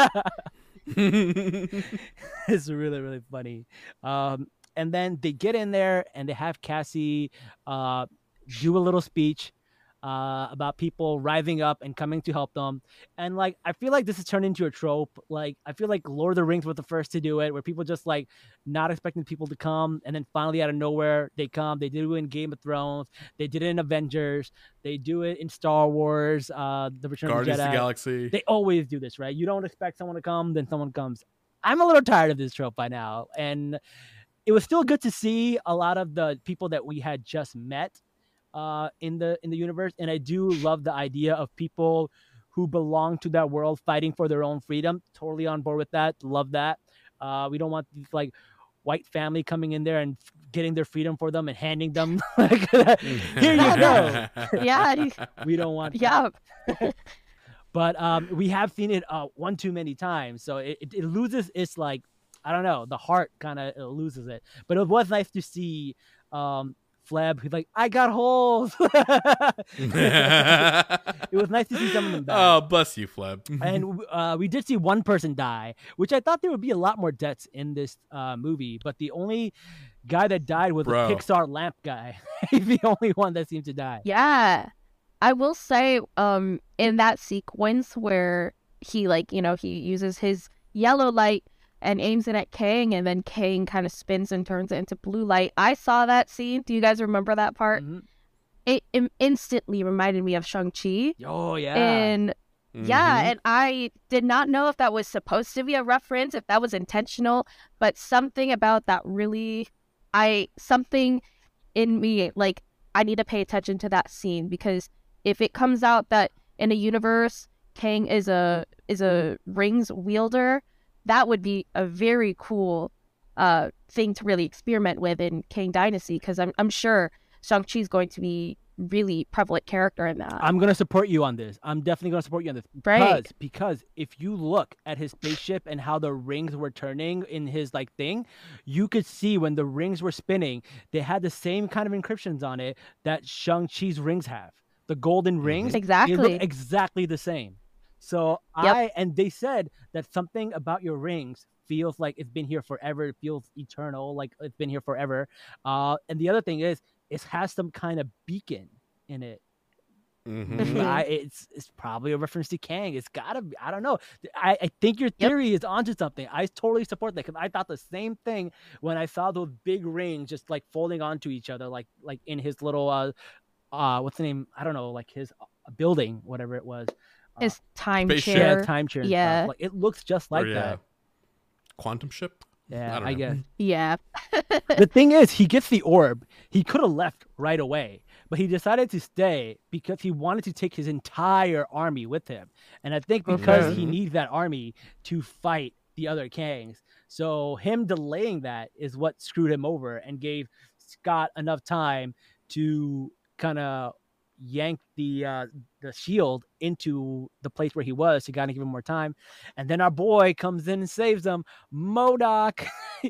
It's really, really funny. And then they get in there and they have Cassie do a little speech about people rising up and coming to help them. And, like, I feel like this has turned into a trope. Like, I feel like Lord of the Rings was the first to do it, where people just, like, not expecting people to come, and then finally out of nowhere they come. They did it in Game of Thrones. They did it in Avengers. They do it in Star Wars, The Return of the Guardians Jedi. of the Galaxy. They always do this, right? You don't expect someone to come, then someone comes. I'm a little tired of this trope by now, and it was still good to see a lot of the people that we had just met in the universe, and I do love the idea of people who belong to that world fighting for their own freedom. Totally on board with that. Love that. We don't want these, like, white family coming in there and getting their freedom for them and handing them like, here you go. Yeah. We don't want Yeah. But we have seen it one too many times, so it loses its, like, I don't know, the heart kind of loses it. But it was nice to see Fleb, who's like, I got holes. It was nice to see some of them die. Oh, bless you, Fleb. And we did see one person die, which I thought there would be a lot more deaths in this movie. But the only guy that died was Bro. the Pixar lamp guy. He's the only one that seemed to die. Yeah. I will say, in that sequence where he, like, he uses his yellow light and aims it at Kang, and then Kang kind of spins and turns it into blue light. I saw that scene. Do you guys remember that part? Mm-hmm. It instantly reminded me of Shang-Chi. Oh, yeah. And yeah, and I did not know if that was supposed to be a reference, if that was intentional, but something about that really, something in me, like, I need to pay attention to that scene, because if it comes out that in a universe Kang is a rings wielder, that would be a very cool thing to really experiment with in Kang Dynasty, because I'm sure Shang-Chi's going to be really prevalent character in that. I'm gonna support you on this. I'm definitely gonna support you on this. Right. Because if you look at his spaceship and how the rings were turning in his like thing, you could see when the rings were spinning, they had the same kind of encryptions on it that Shang-Chi's rings have. The golden rings. Exactly. They look exactly the same. So and they said that something about your rings feels like it's been here forever. It feels eternal, like it's been here forever. And the other thing is, it has some kind of beacon in it. It's probably a reference to Kang. It's gotta be. I don't know. I think your theory is onto something. I totally support that, because I thought the same thing when I saw those big rings just like folding onto each other, like in his little what's the name? I don't know, like his building, whatever it was. His time spaceship. chair. Yeah, time chair. And Yeah. stuff. Like, it looks just like that. Quantum ship. Yeah, I I don't guess. Yeah. The thing is, he gets the orb. He could have left right away, but he decided to stay because he wanted to take his entire army with him. And I think because he needs that army to fight the other Kangs, so him delaying that is what screwed him over and gave Scott enough time to kind of yank the shield into the place where he was to kind of give him more time. And then our boy comes in and saves him, MODOK.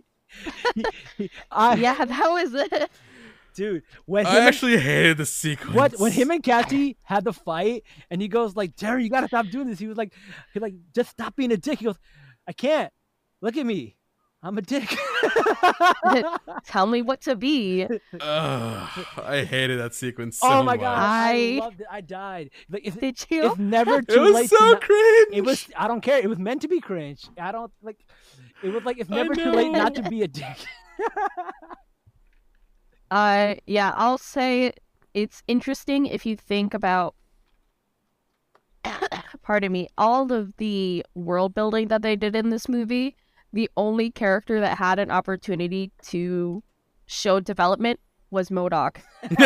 Yeah, that was it. Dude, when I actually hated the sequence. when him and Cassie had the fight, and he goes like, "Jerry, you gotta stop doing this." He like, just stop being a dick. He goes, "I can't. Look at me. I'm a dick." Tell me what to be. I hated that sequence so Oh my much. god, I loved it. I died. Like, Did you? It's never It too was late. so to cringe. It was. I don't care. It was meant to be cringe. I don't like. It was like it's never too know. late not to be a dick. Yeah, I'll say it's interesting if you think about, pardon me, all of the world building that they did in this movie. The only character that had an opportunity to show development was MODOK.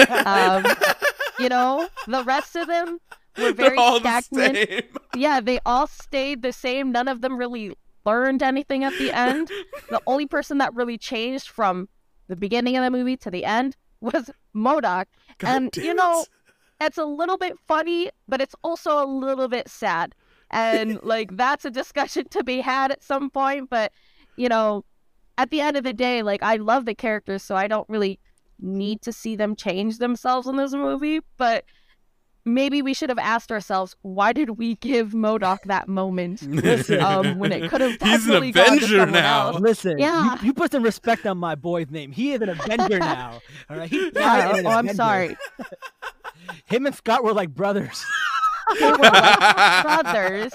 The rest of them were very They're all stagnant. the same. Yeah, they all stayed the same. None of them really learned anything at the end. The only person that really changed from the beginning of the movie to the end was MODOK. And, it's a little bit funny, but it's also a little bit sad. And, that's a discussion to be had at some point. But, at the end of the day, I love the characters, so I don't really need to see them change themselves in this movie. But maybe we should have asked ourselves, why did we give MODOK that moment when it could have He's an possibly gone to Avenger someone now. else? Listen, Yeah. you put some respect on my boy's name. He is an Avenger now. All right. I'm sorry. Him and Scott were like brothers. They were like brothers.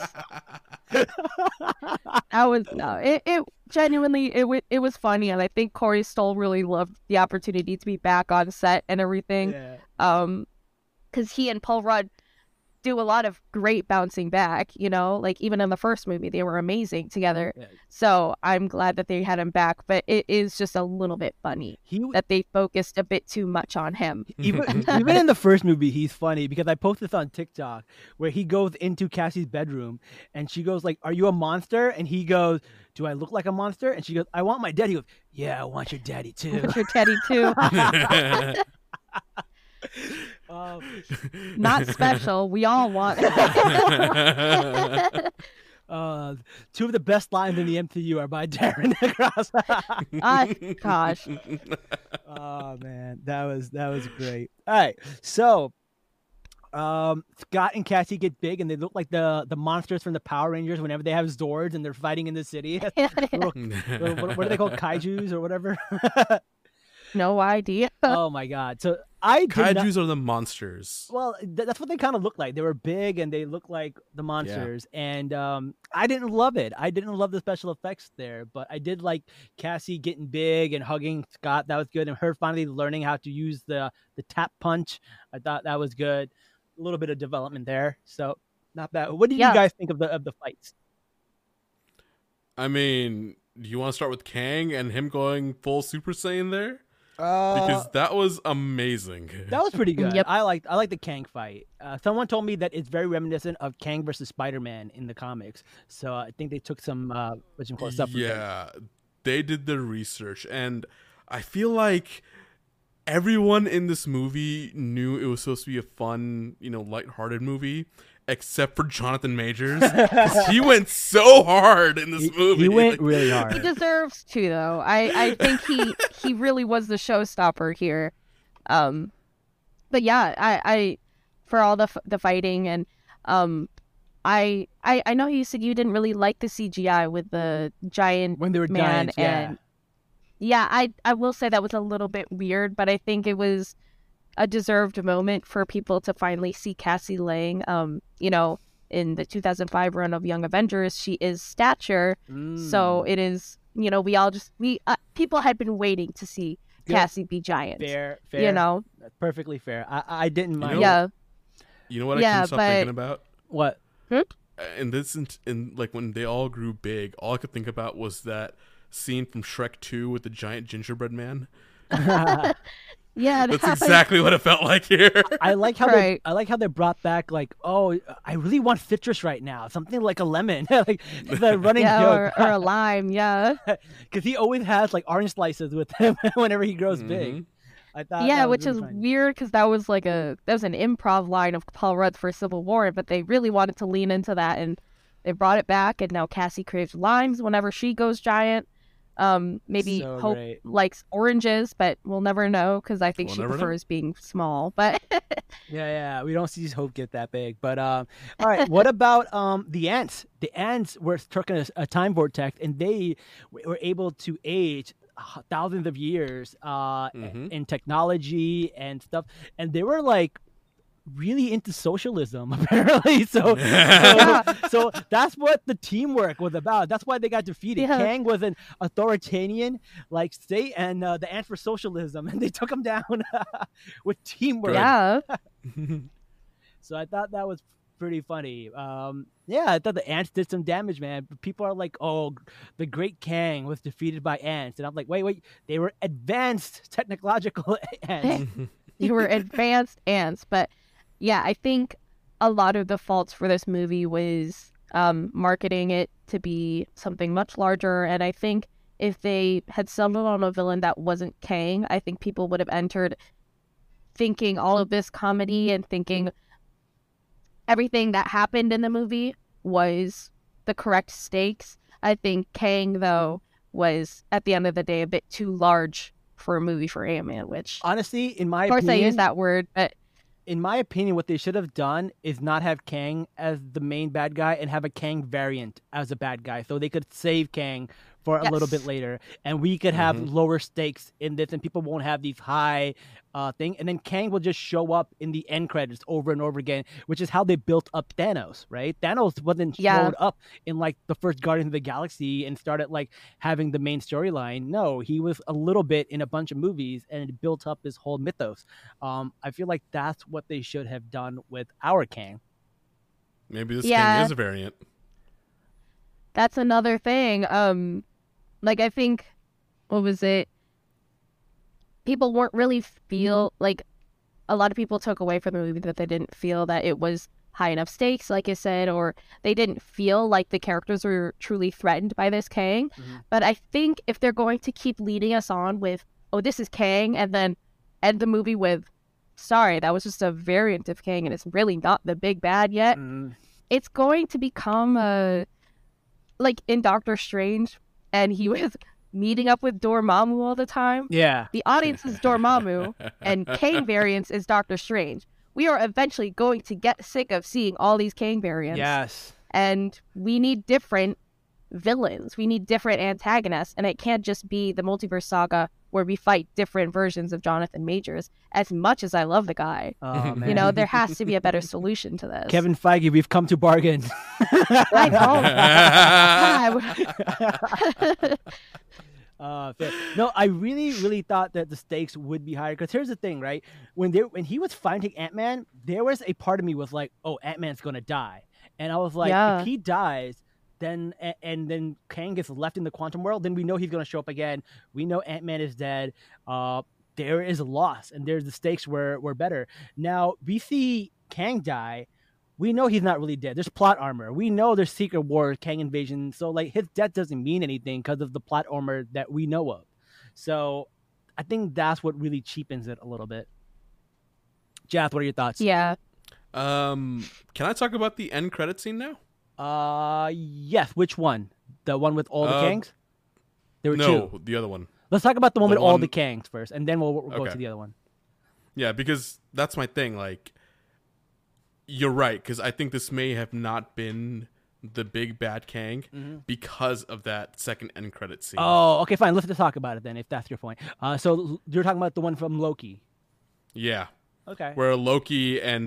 It genuinely it was funny, and I think Corey Stoll really loved the opportunity to be back on set and everything. Yeah. Because he and Paul Rudd do a lot of great bouncing back, even in the first movie, they were amazing together. Yeah. So I'm glad that they had him back, but it is just a little bit funny that they focused a bit too much on him. Even in the first movie, he's funny because I posted this on TikTok where he goes into Cassie's bedroom and she goes like, "Are you a monster?" And he goes, "Do I look like a monster?" And she goes, "I want my daddy." He goes, "Yeah, I want your daddy too." Your Teddy too. Not special. We all want it. Two of the best lines in the MCU are by Darren Cross. Gosh. Oh man, that was great. All right, so Scott and Cassie get big, and they look like the monsters from the Power Rangers whenever they have Zords and they're fighting in the city. What are they called, kaiju's or whatever? No idea. Oh my god! So Kaijus are the monsters. Well, that's what they kind of look like. They were big and they look like the monsters. Yeah. And I didn't love it. I didn't love the special effects there, but I did like Cassie getting big and hugging Scott. That was good. And her finally learning how to use the tap punch. I thought that was good. A little bit of development there, so not bad. What do you guys think of the fights? I mean, do you want to start with Kang and him going full Super Saiyan there? because that was amazing. That was pretty good. Yep. I like the Kang fight. Someone told me that it's very reminiscent of Kang versus Spider-Man in the comics. So I think they took some stuff from there. Yeah, they did the research, and I feel like everyone in this movie knew it was supposed to be a fun, lighthearted movie, except for Jonathan Majors. 'Cause he went so hard in this movie. He went really He hard. deserves to, though. I think he really was the showstopper here. But yeah, I for all the fighting, and I know you said you didn't really like the CGI with the giant When they were man, giants, yeah. and yeah, I will say that was a little bit weird, but I think it was a deserved moment for people to finally see Cassie Lang. In the 2005 run of Young Avengers, she is Stature, so it is. People had been waiting to see Good. Cassie be giant. Fair. That's perfectly fair. I didn't mind. Yeah. You know what I Yeah, couldn't stop but- thinking about? What? And this, like when they all grew big, all I could think about was that scene from Shrek 2 with the giant gingerbread man. Yeah, That's exactly what it felt like here. I like how Right. they brought back like, oh, I really want citrus right now, something like a lemon, like the running joke. or a lime. Yeah, Because he always has like orange slices with him whenever he grows Mm-hmm. big. I thought, yeah, that was which really is funny. weird because that was an improv line of Paul Rudd for Civil War, but they really wanted to lean into that, and they brought it back. And now Cassie craves limes whenever she goes giant. Maybe So Hope great. likes oranges, but we'll never know because I think We'll she never know. prefers being small. But Yeah, we don't see Hope get that big. But all right, what about the ants? The ants were stuck in a time vortex, and they were able to age thousands of years in technology and stuff, and they were like really into socialism apparently. So that's what the teamwork was about. That's why they got defeated. Yeah. Kang was an authoritarian like state, and the ants were socialism, and they took him down with teamwork. yeah, So I thought that was pretty funny. Yeah, I thought the ants did some damage, man. But people are like, oh, the great Kang was defeated by ants. And I'm like, wait, they were advanced technological ants. you were advanced ants. But yeah, I think a lot of the faults for this movie was marketing it to be something much larger. And I think if they had settled on a villain that wasn't Kang, I think people would have entered thinking all of this comedy and thinking everything that happened in the movie was the correct stakes. I think Kang, though, was at the end of the day a bit too large for a movie for Ant-Man, which Honestly, in my of course opinion, I use that word, but in my opinion, what they should have done is not have Kang as the main bad guy and have a Kang variant as a bad guy, so they could save Kang for a little bit Yes. later, and we could have lower stakes in this, and people won't have these high thing, and then Kang will just show up in the end credits over and over again, which is how they built up Thanos, right? Thanos wasn't Yeah. showed up in like the first Guardians of the Galaxy and started like having the main storyline. No, he was a little bit in a bunch of movies, and it built up this whole mythos. I feel like that's what they should have done with our Kang. Maybe this Yeah. Kang is a variant. that's another thing. I think, what was it? People weren't really feel like a lot of people took away from the movie that they didn't feel that it was high enough stakes, like I said, or they didn't feel like the characters were truly threatened by this Kang. But I think if they're going to keep leading us on with, oh, this is Kang, and then end the movie with, sorry, that was just a variant of Kang, and it's really not the big bad yet, it's going to become like in Doctor Strange, and he was meeting up with Dormammu all the time. Yeah. The audience is Dormammu, and Kang variants is Doctor Strange. We are eventually going to get sick of seeing all these Kang variants. Yes. And we need different villains. We need different antagonists. And it can't just be the multiverse saga where we fight different versions of Jonathan Majors. As much as I love the guy, Oh, man. there has to be a better solution to this. Kevin Feige, we've come to bargain. I know. Fair. No, I really, really thought that the stakes would be higher. Because here's the thing, right? When he was fighting Ant-Man, there was a part of me was like, "Oh, Ant-Man's gonna die," and I was like, Yeah. "If he dies, then and then Kang gets left in the quantum world, then we know he's gonna show up again. We know Ant-Man is dead. there is loss, and there's the stakes were better. Now we see Kang die. We know he's not really dead. There's plot armor. We know there's Secret War, Kang invasion. So like his death doesn't mean anything because of the plot armor that we know of. So I think that's what really cheapens it a little bit. Jath, what are your thoughts? Yeah. Can I talk about the end credit scene now? Yes. Which one? The one with all the Kangs? There were No, two. the other one. Let's talk about the one The with all one- the Kangs first, and then we'll go Okay. to the other one. Yeah, because that's my thing. Like, you're right, because I think this may have not been the big bad Kang because of that second end credit scene. Oh, okay, fine. Let's talk about it then, if that's your point. So you're talking about the one from Loki. Yeah, Okay. where Loki and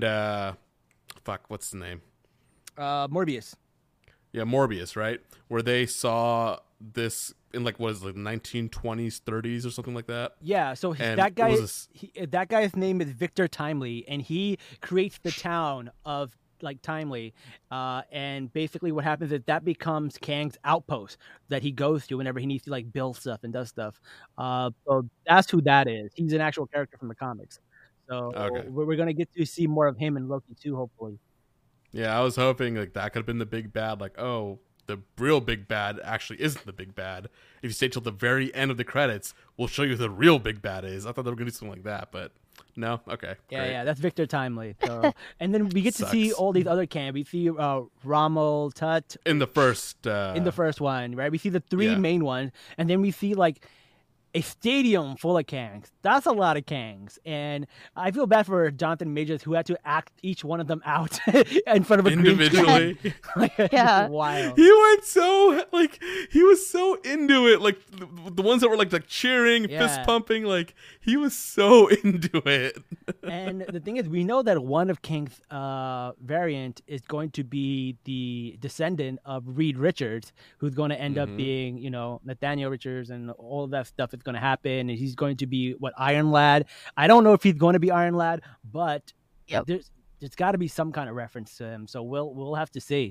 what's the name? Morbius. Yeah, Morbius, right? Where they saw this in like what is it, like 1920s, 30s, or something like that. Yeah, so And that guy, it was that guy's name is Victor Timely, and he creates the town of like Timely, and basically what happens is that becomes Kang's outpost that he goes to whenever he needs to like build stuff and does stuff. So that's who that is. He's an actual character from the comics. So Okay. we're gonna get to see more of him in Loki too, hopefully. Yeah, I was hoping like that could have been the big bad. Like, oh, the real big bad actually isn't the big bad. If you stay till the very end of the credits, we'll show you who the real big bad is. I thought they were gonna do something like that, but no. Okay. Yeah, great. yeah, that's Victor Timely. So, and then we get to see Sucks. all these other Kang. We see Rommel, Tut, In the first. in the first one, right? We see the three Yeah. main ones, and then we see like a stadium full of Kangs. That's a lot of Kangs, and I feel bad for Jonathan Majors who had to act each one of them out in front of a green screen. individually. Like, it's Yeah. wild. He went so like he was so into it. Like the ones that were like cheering, fist Yeah. pumping. Like he was so into it. And the thing is, we know that one of Kang's variant is going to be the descendant of Reed Richards, who's going to end up being, Nathaniel Richards, and all of that stuff is going to happen. And he's going to be Iron Lad. I don't know if he's going to be Iron Lad, but Yep. there's got to be some kind of reference to him. So we'll have to see.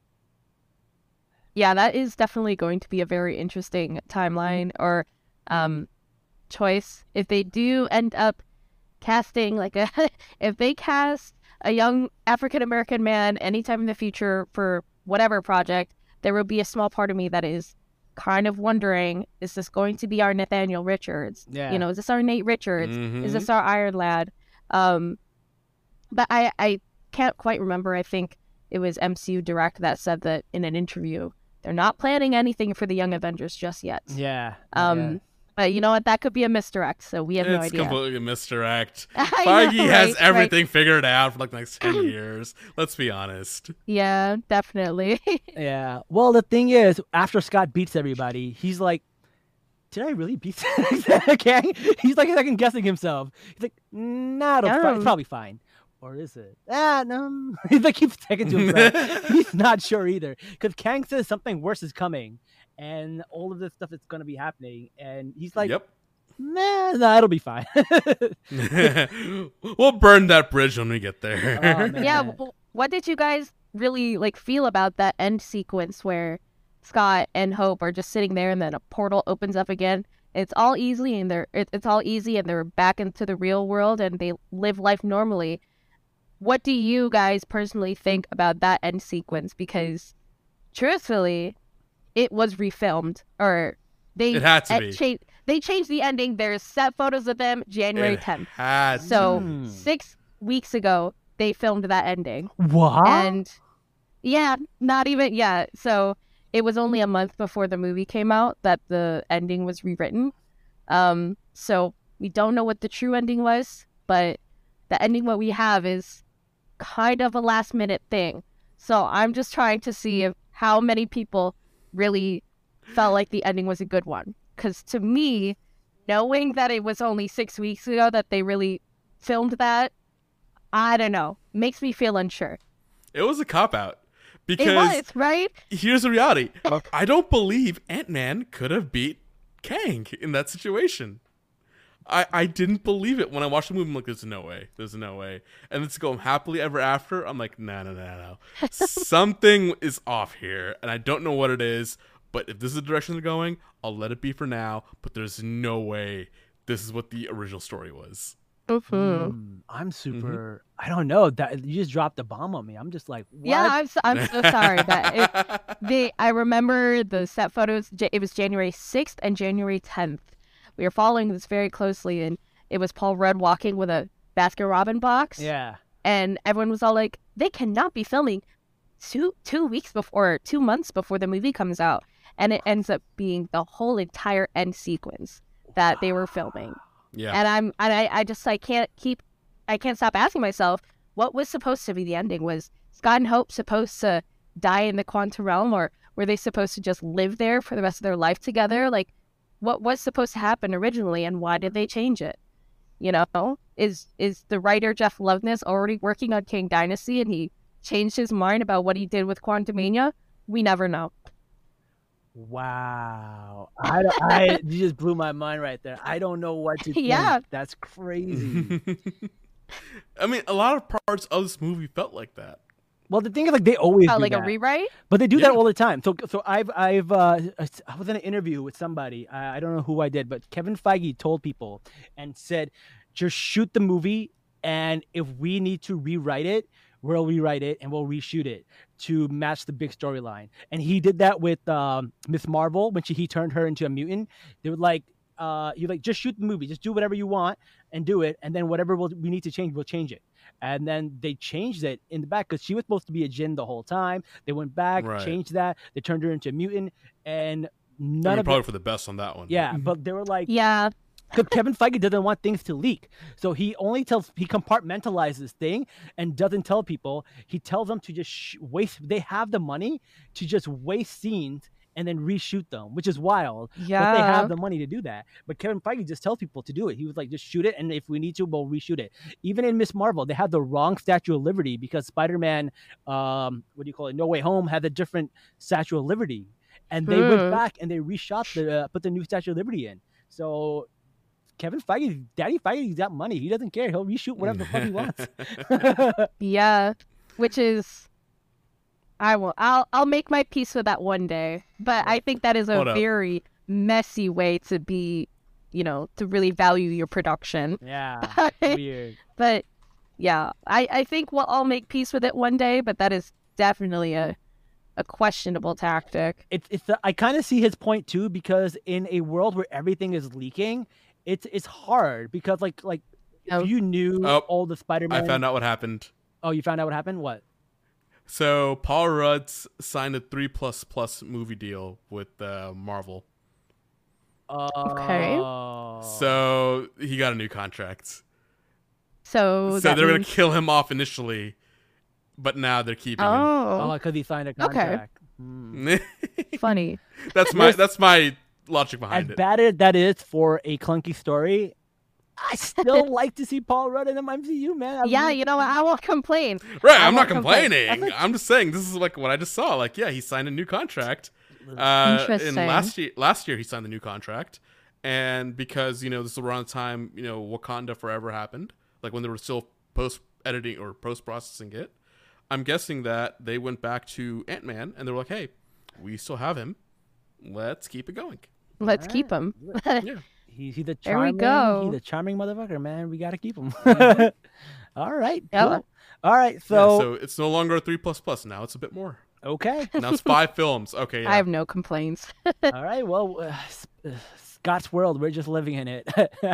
Yeah, that is definitely going to be a very interesting timeline or choice. If they do end up casting if they cast a young African American man anytime in the future for whatever project, there will be a small part of me that is kind of wondering, is this going to be our Nathaniel Richards? Yeah. Is this our Nate Richards? Mhm. Is this our Iron Lad? But I can't quite remember. I think it was MCU Direct that said that in an interview. They're not planning anything for the Young Avengers just yet. Yeah. But you know what? That could be a misdirect, so we have no It's idea. completely a misdirect. I Feige know, has right, everything figured out for like the next 10 years. Let's be honest. Yeah, definitely. Yeah. Well, the thing is, after Scott beats everybody, he's like, did I really beat Kang? He's like second guessing himself. He's like, nah, it's probably fine. Or is it? No. He's like, keeps taking to himself. He's not sure either. Because Kang says something worse is coming. And all of this stuff is going to be happening. And he's like, Yep. nah, it'll be fine. We'll burn that bridge when we get there. Oh, man. Yeah, well, what did you guys really feel about that end sequence where Scott and Hope are just sitting there and then a portal opens up again? It's all easy and they're back into the real world and they live life normally. What do you guys personally think about that end sequence? Because truthfully, it was refilmed, or It had to be. They changed the ending. There's set photos of them January It 10th. had So Hmm. 6 weeks ago, they filmed that ending. What? And yeah, not even, yeah. So it was only a month before the movie came out that the ending was rewritten. So we don't know what the true ending was, but the ending what we have is kind of a last minute thing. So I'm just trying to see how many people really felt like the ending was a good one. Because to me, knowing that it was only 6 weeks ago that they really filmed that, I don't know, makes me feel unsure. It was a cop-out. Because It was, right? here's the reality. I don't believe Ant-Man could have beat Kang in that situation. I didn't believe it when I watched the movie. I'm like, there's no way. There's no way. And let's go happily ever after. I'm like, no. Something is off here. And I don't know what it is. But if this is the direction they're going, I'll let it be for now. But there's no way this is what the original story was. I'm super. I don't know that you just dropped the bomb on me. I'm just like, what? Yeah, I'm so sorry. I remember the set photos. It was January 6th and January 10th. We were following this very closely, and it was Paul Rudd walking with a Baskin Robbins box. Yeah. And everyone was all like, they cannot be filming 2 weeks before, 2 months before the movie comes out. And it ends up being the whole entire end sequence that they were filming. Yeah. And I can't stop asking myself, what was supposed to be the ending? Was Scott and Hope supposed to die in the quantum realm, or were they supposed to just live there for the rest of their life together? Like, what was supposed to happen originally, and why did they change it? You know, is the writer Jeff Loveness already working on King Dynasty and he changed his mind about what he did with Quantumania? We never know. Wow. You just blew my mind right there. I don't know what to think. Yeah. That's crazy. I mean, a lot of parts of this movie felt like that. Well, the thing is, like, they always do Like that. a rewrite? But they do that all the time. So I was in an interview with somebody. I don't know who I did, but Kevin Feige told people and said, just shoot the movie, and if we need to rewrite it, we'll rewrite it and we'll reshoot it to match the big storyline. And he did that with Miss Marvel when he turned her into a mutant. They were like, just shoot the movie, just do whatever you want and do it, and then whatever we need to change, we'll change it. And then they changed it in the back because she was supposed to be a Jinn the whole time. They went back, changed that. They turned her into a mutant, and probably for the best on that one. Yeah, but they were like, yeah. Because Kevin Feige doesn't want things to leak, so he compartmentalizes this thing and doesn't tell people. He tells them to just waste. They have the money to just waste scenes and then reshoot them, which is wild. Yeah. But they have the money to do that. But Kevin Feige just tells people to do it. He was like, just shoot it, and if we need to, we'll reshoot it. Even in Miss Marvel, they had the wrong Statue of Liberty because Spider-Man, No Way Home, had a different Statue of Liberty. And they went back and they reshot put the new Statue of Liberty in. So Kevin Feige, Daddy Feige, he's got money. He doesn't care. He'll reshoot whatever the fuck he wants. Yeah, which is, I'll make my peace with that one day. But I think that is a very messy way to be, to really value your production. Yeah, weird. But yeah, I think I'll make peace with it one day. But that is definitely a questionable tactic. I kind of see his point too, because in a world where everything is leaking, it's hard because like if you knew all the Spider-Man. I found out what happened. Oh, you found out what happened? What? So Paul Rudd signed a 3++ movie deal with Marvel. Okay. So he got a new contract. So they're gonna kill him off initially, but now they're keeping him. Oh, because he signed a contract. Okay. Funny. That's my logic behind it. As bad as that is for a clunky story, I still like to see Paul Rudd in the MCU, man. I won't complain. Right, I'm not complaining. I'm just saying this is like what I just saw. Like, yeah, he signed a new contract. Interesting. Last year he signed the new contract, and because this is around the time Wakanda Forever happened, like when they were still post editing or post processing it. I'm guessing that they went back to Ant-Man and they were like, "Hey, we still have him. Let's keep it going. Let's keep him." Yeah. He's the charming. There we go. He's the charming motherfucker, man. We got to keep him. Mm-hmm. All right. Yep. Cool. All right. So it's no longer a 3++. Now it's a bit more. Okay. Now it's 5 films. Okay. Yeah. I have no complaints. All right. Well, Scott's world. We're just living in it.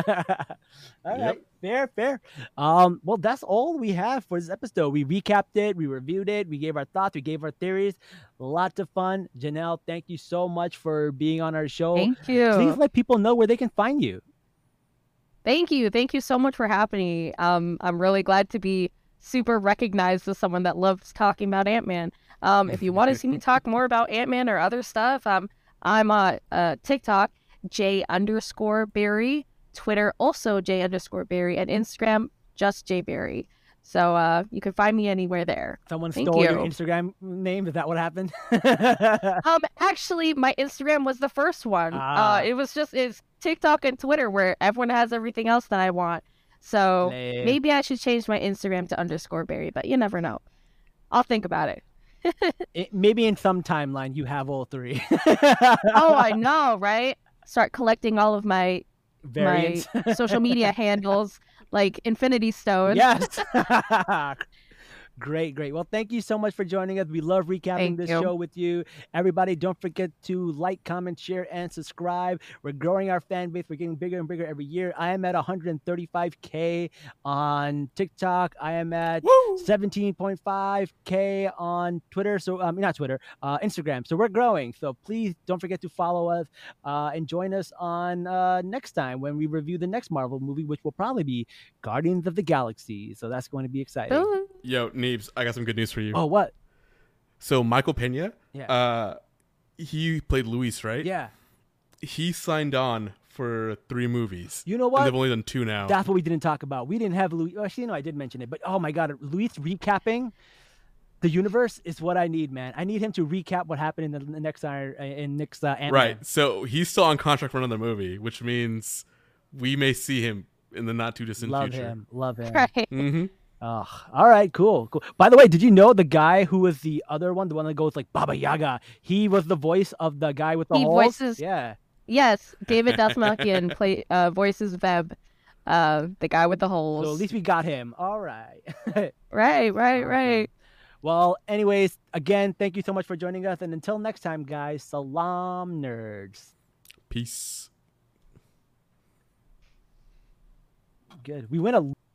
All right. Fair. Well, that's all we have for this episode. We recapped it. We reviewed it. We gave our thoughts. We gave our theories. Lots of fun. Janelle, thank you so much for being on our show. Thank you. Please let people know where they can find you. Thank you. Thank you so much for having me. I'm really glad to be super recognized as someone that loves talking about Ant-Man. If you want to see me talk more about Ant-Man or other stuff, I'm on TikTok, J_Berry, Twitter also J_Berry, and Instagram just JBerry. So you can find me anywhere there. Someone stole your Instagram name. Is that what happened? Actually, my Instagram was the first one. It's TikTok and Twitter where everyone has everything else that I want. So maybe I should change my Instagram to _Berry, but you never know. I'll think about it. Maybe in some timeline you have all three. Oh, I know, right? Start collecting all of my Variants. my social media handles, like Infinity Stones. Yes. Great. Well, thank you so much for joining us. We love recapping Thank this you. show with you. Everybody, don't forget to like, comment, share, and subscribe. We're growing our fan base. We're getting bigger and bigger every year. I am at 135K on TikTok. I am at 17.5K on Twitter. So, not Twitter, Instagram. So we're growing. So please don't forget to follow us and join us on next time when we review the next Marvel movie, which will probably be Guardians of the Galaxy. So that's going to be exciting. Ooh. Yo, Neebs, I got some good news for you. Oh, what? So Michael Pena, Yeah. he played Luis, right? Yeah. He signed on for 3 movies. You know And what? they've only done 2 now. That's what we didn't talk about. We didn't have Luis. Actually, no, I did mention it. But oh my God, Luis recapping the universe is what I need, man. I need him to recap what happened in the next Ant-Man. Right. So he's still on contract for another movie, which means we may see him in the not too distant future. Love him. Right. Mm-hmm. Oh, all right, cool. By the way, did you know the guy who was the other one, the one that goes like Baba Yaga, he was the voice of the guy with the He holes? voices- Yeah. Yes, David Dastmalchian voices Veb, the guy with the holes. So at least we got him. All right. Right. Well, anyways, again, thank you so much for joining us. And until next time, guys, salam, nerds. Peace. Good. We went a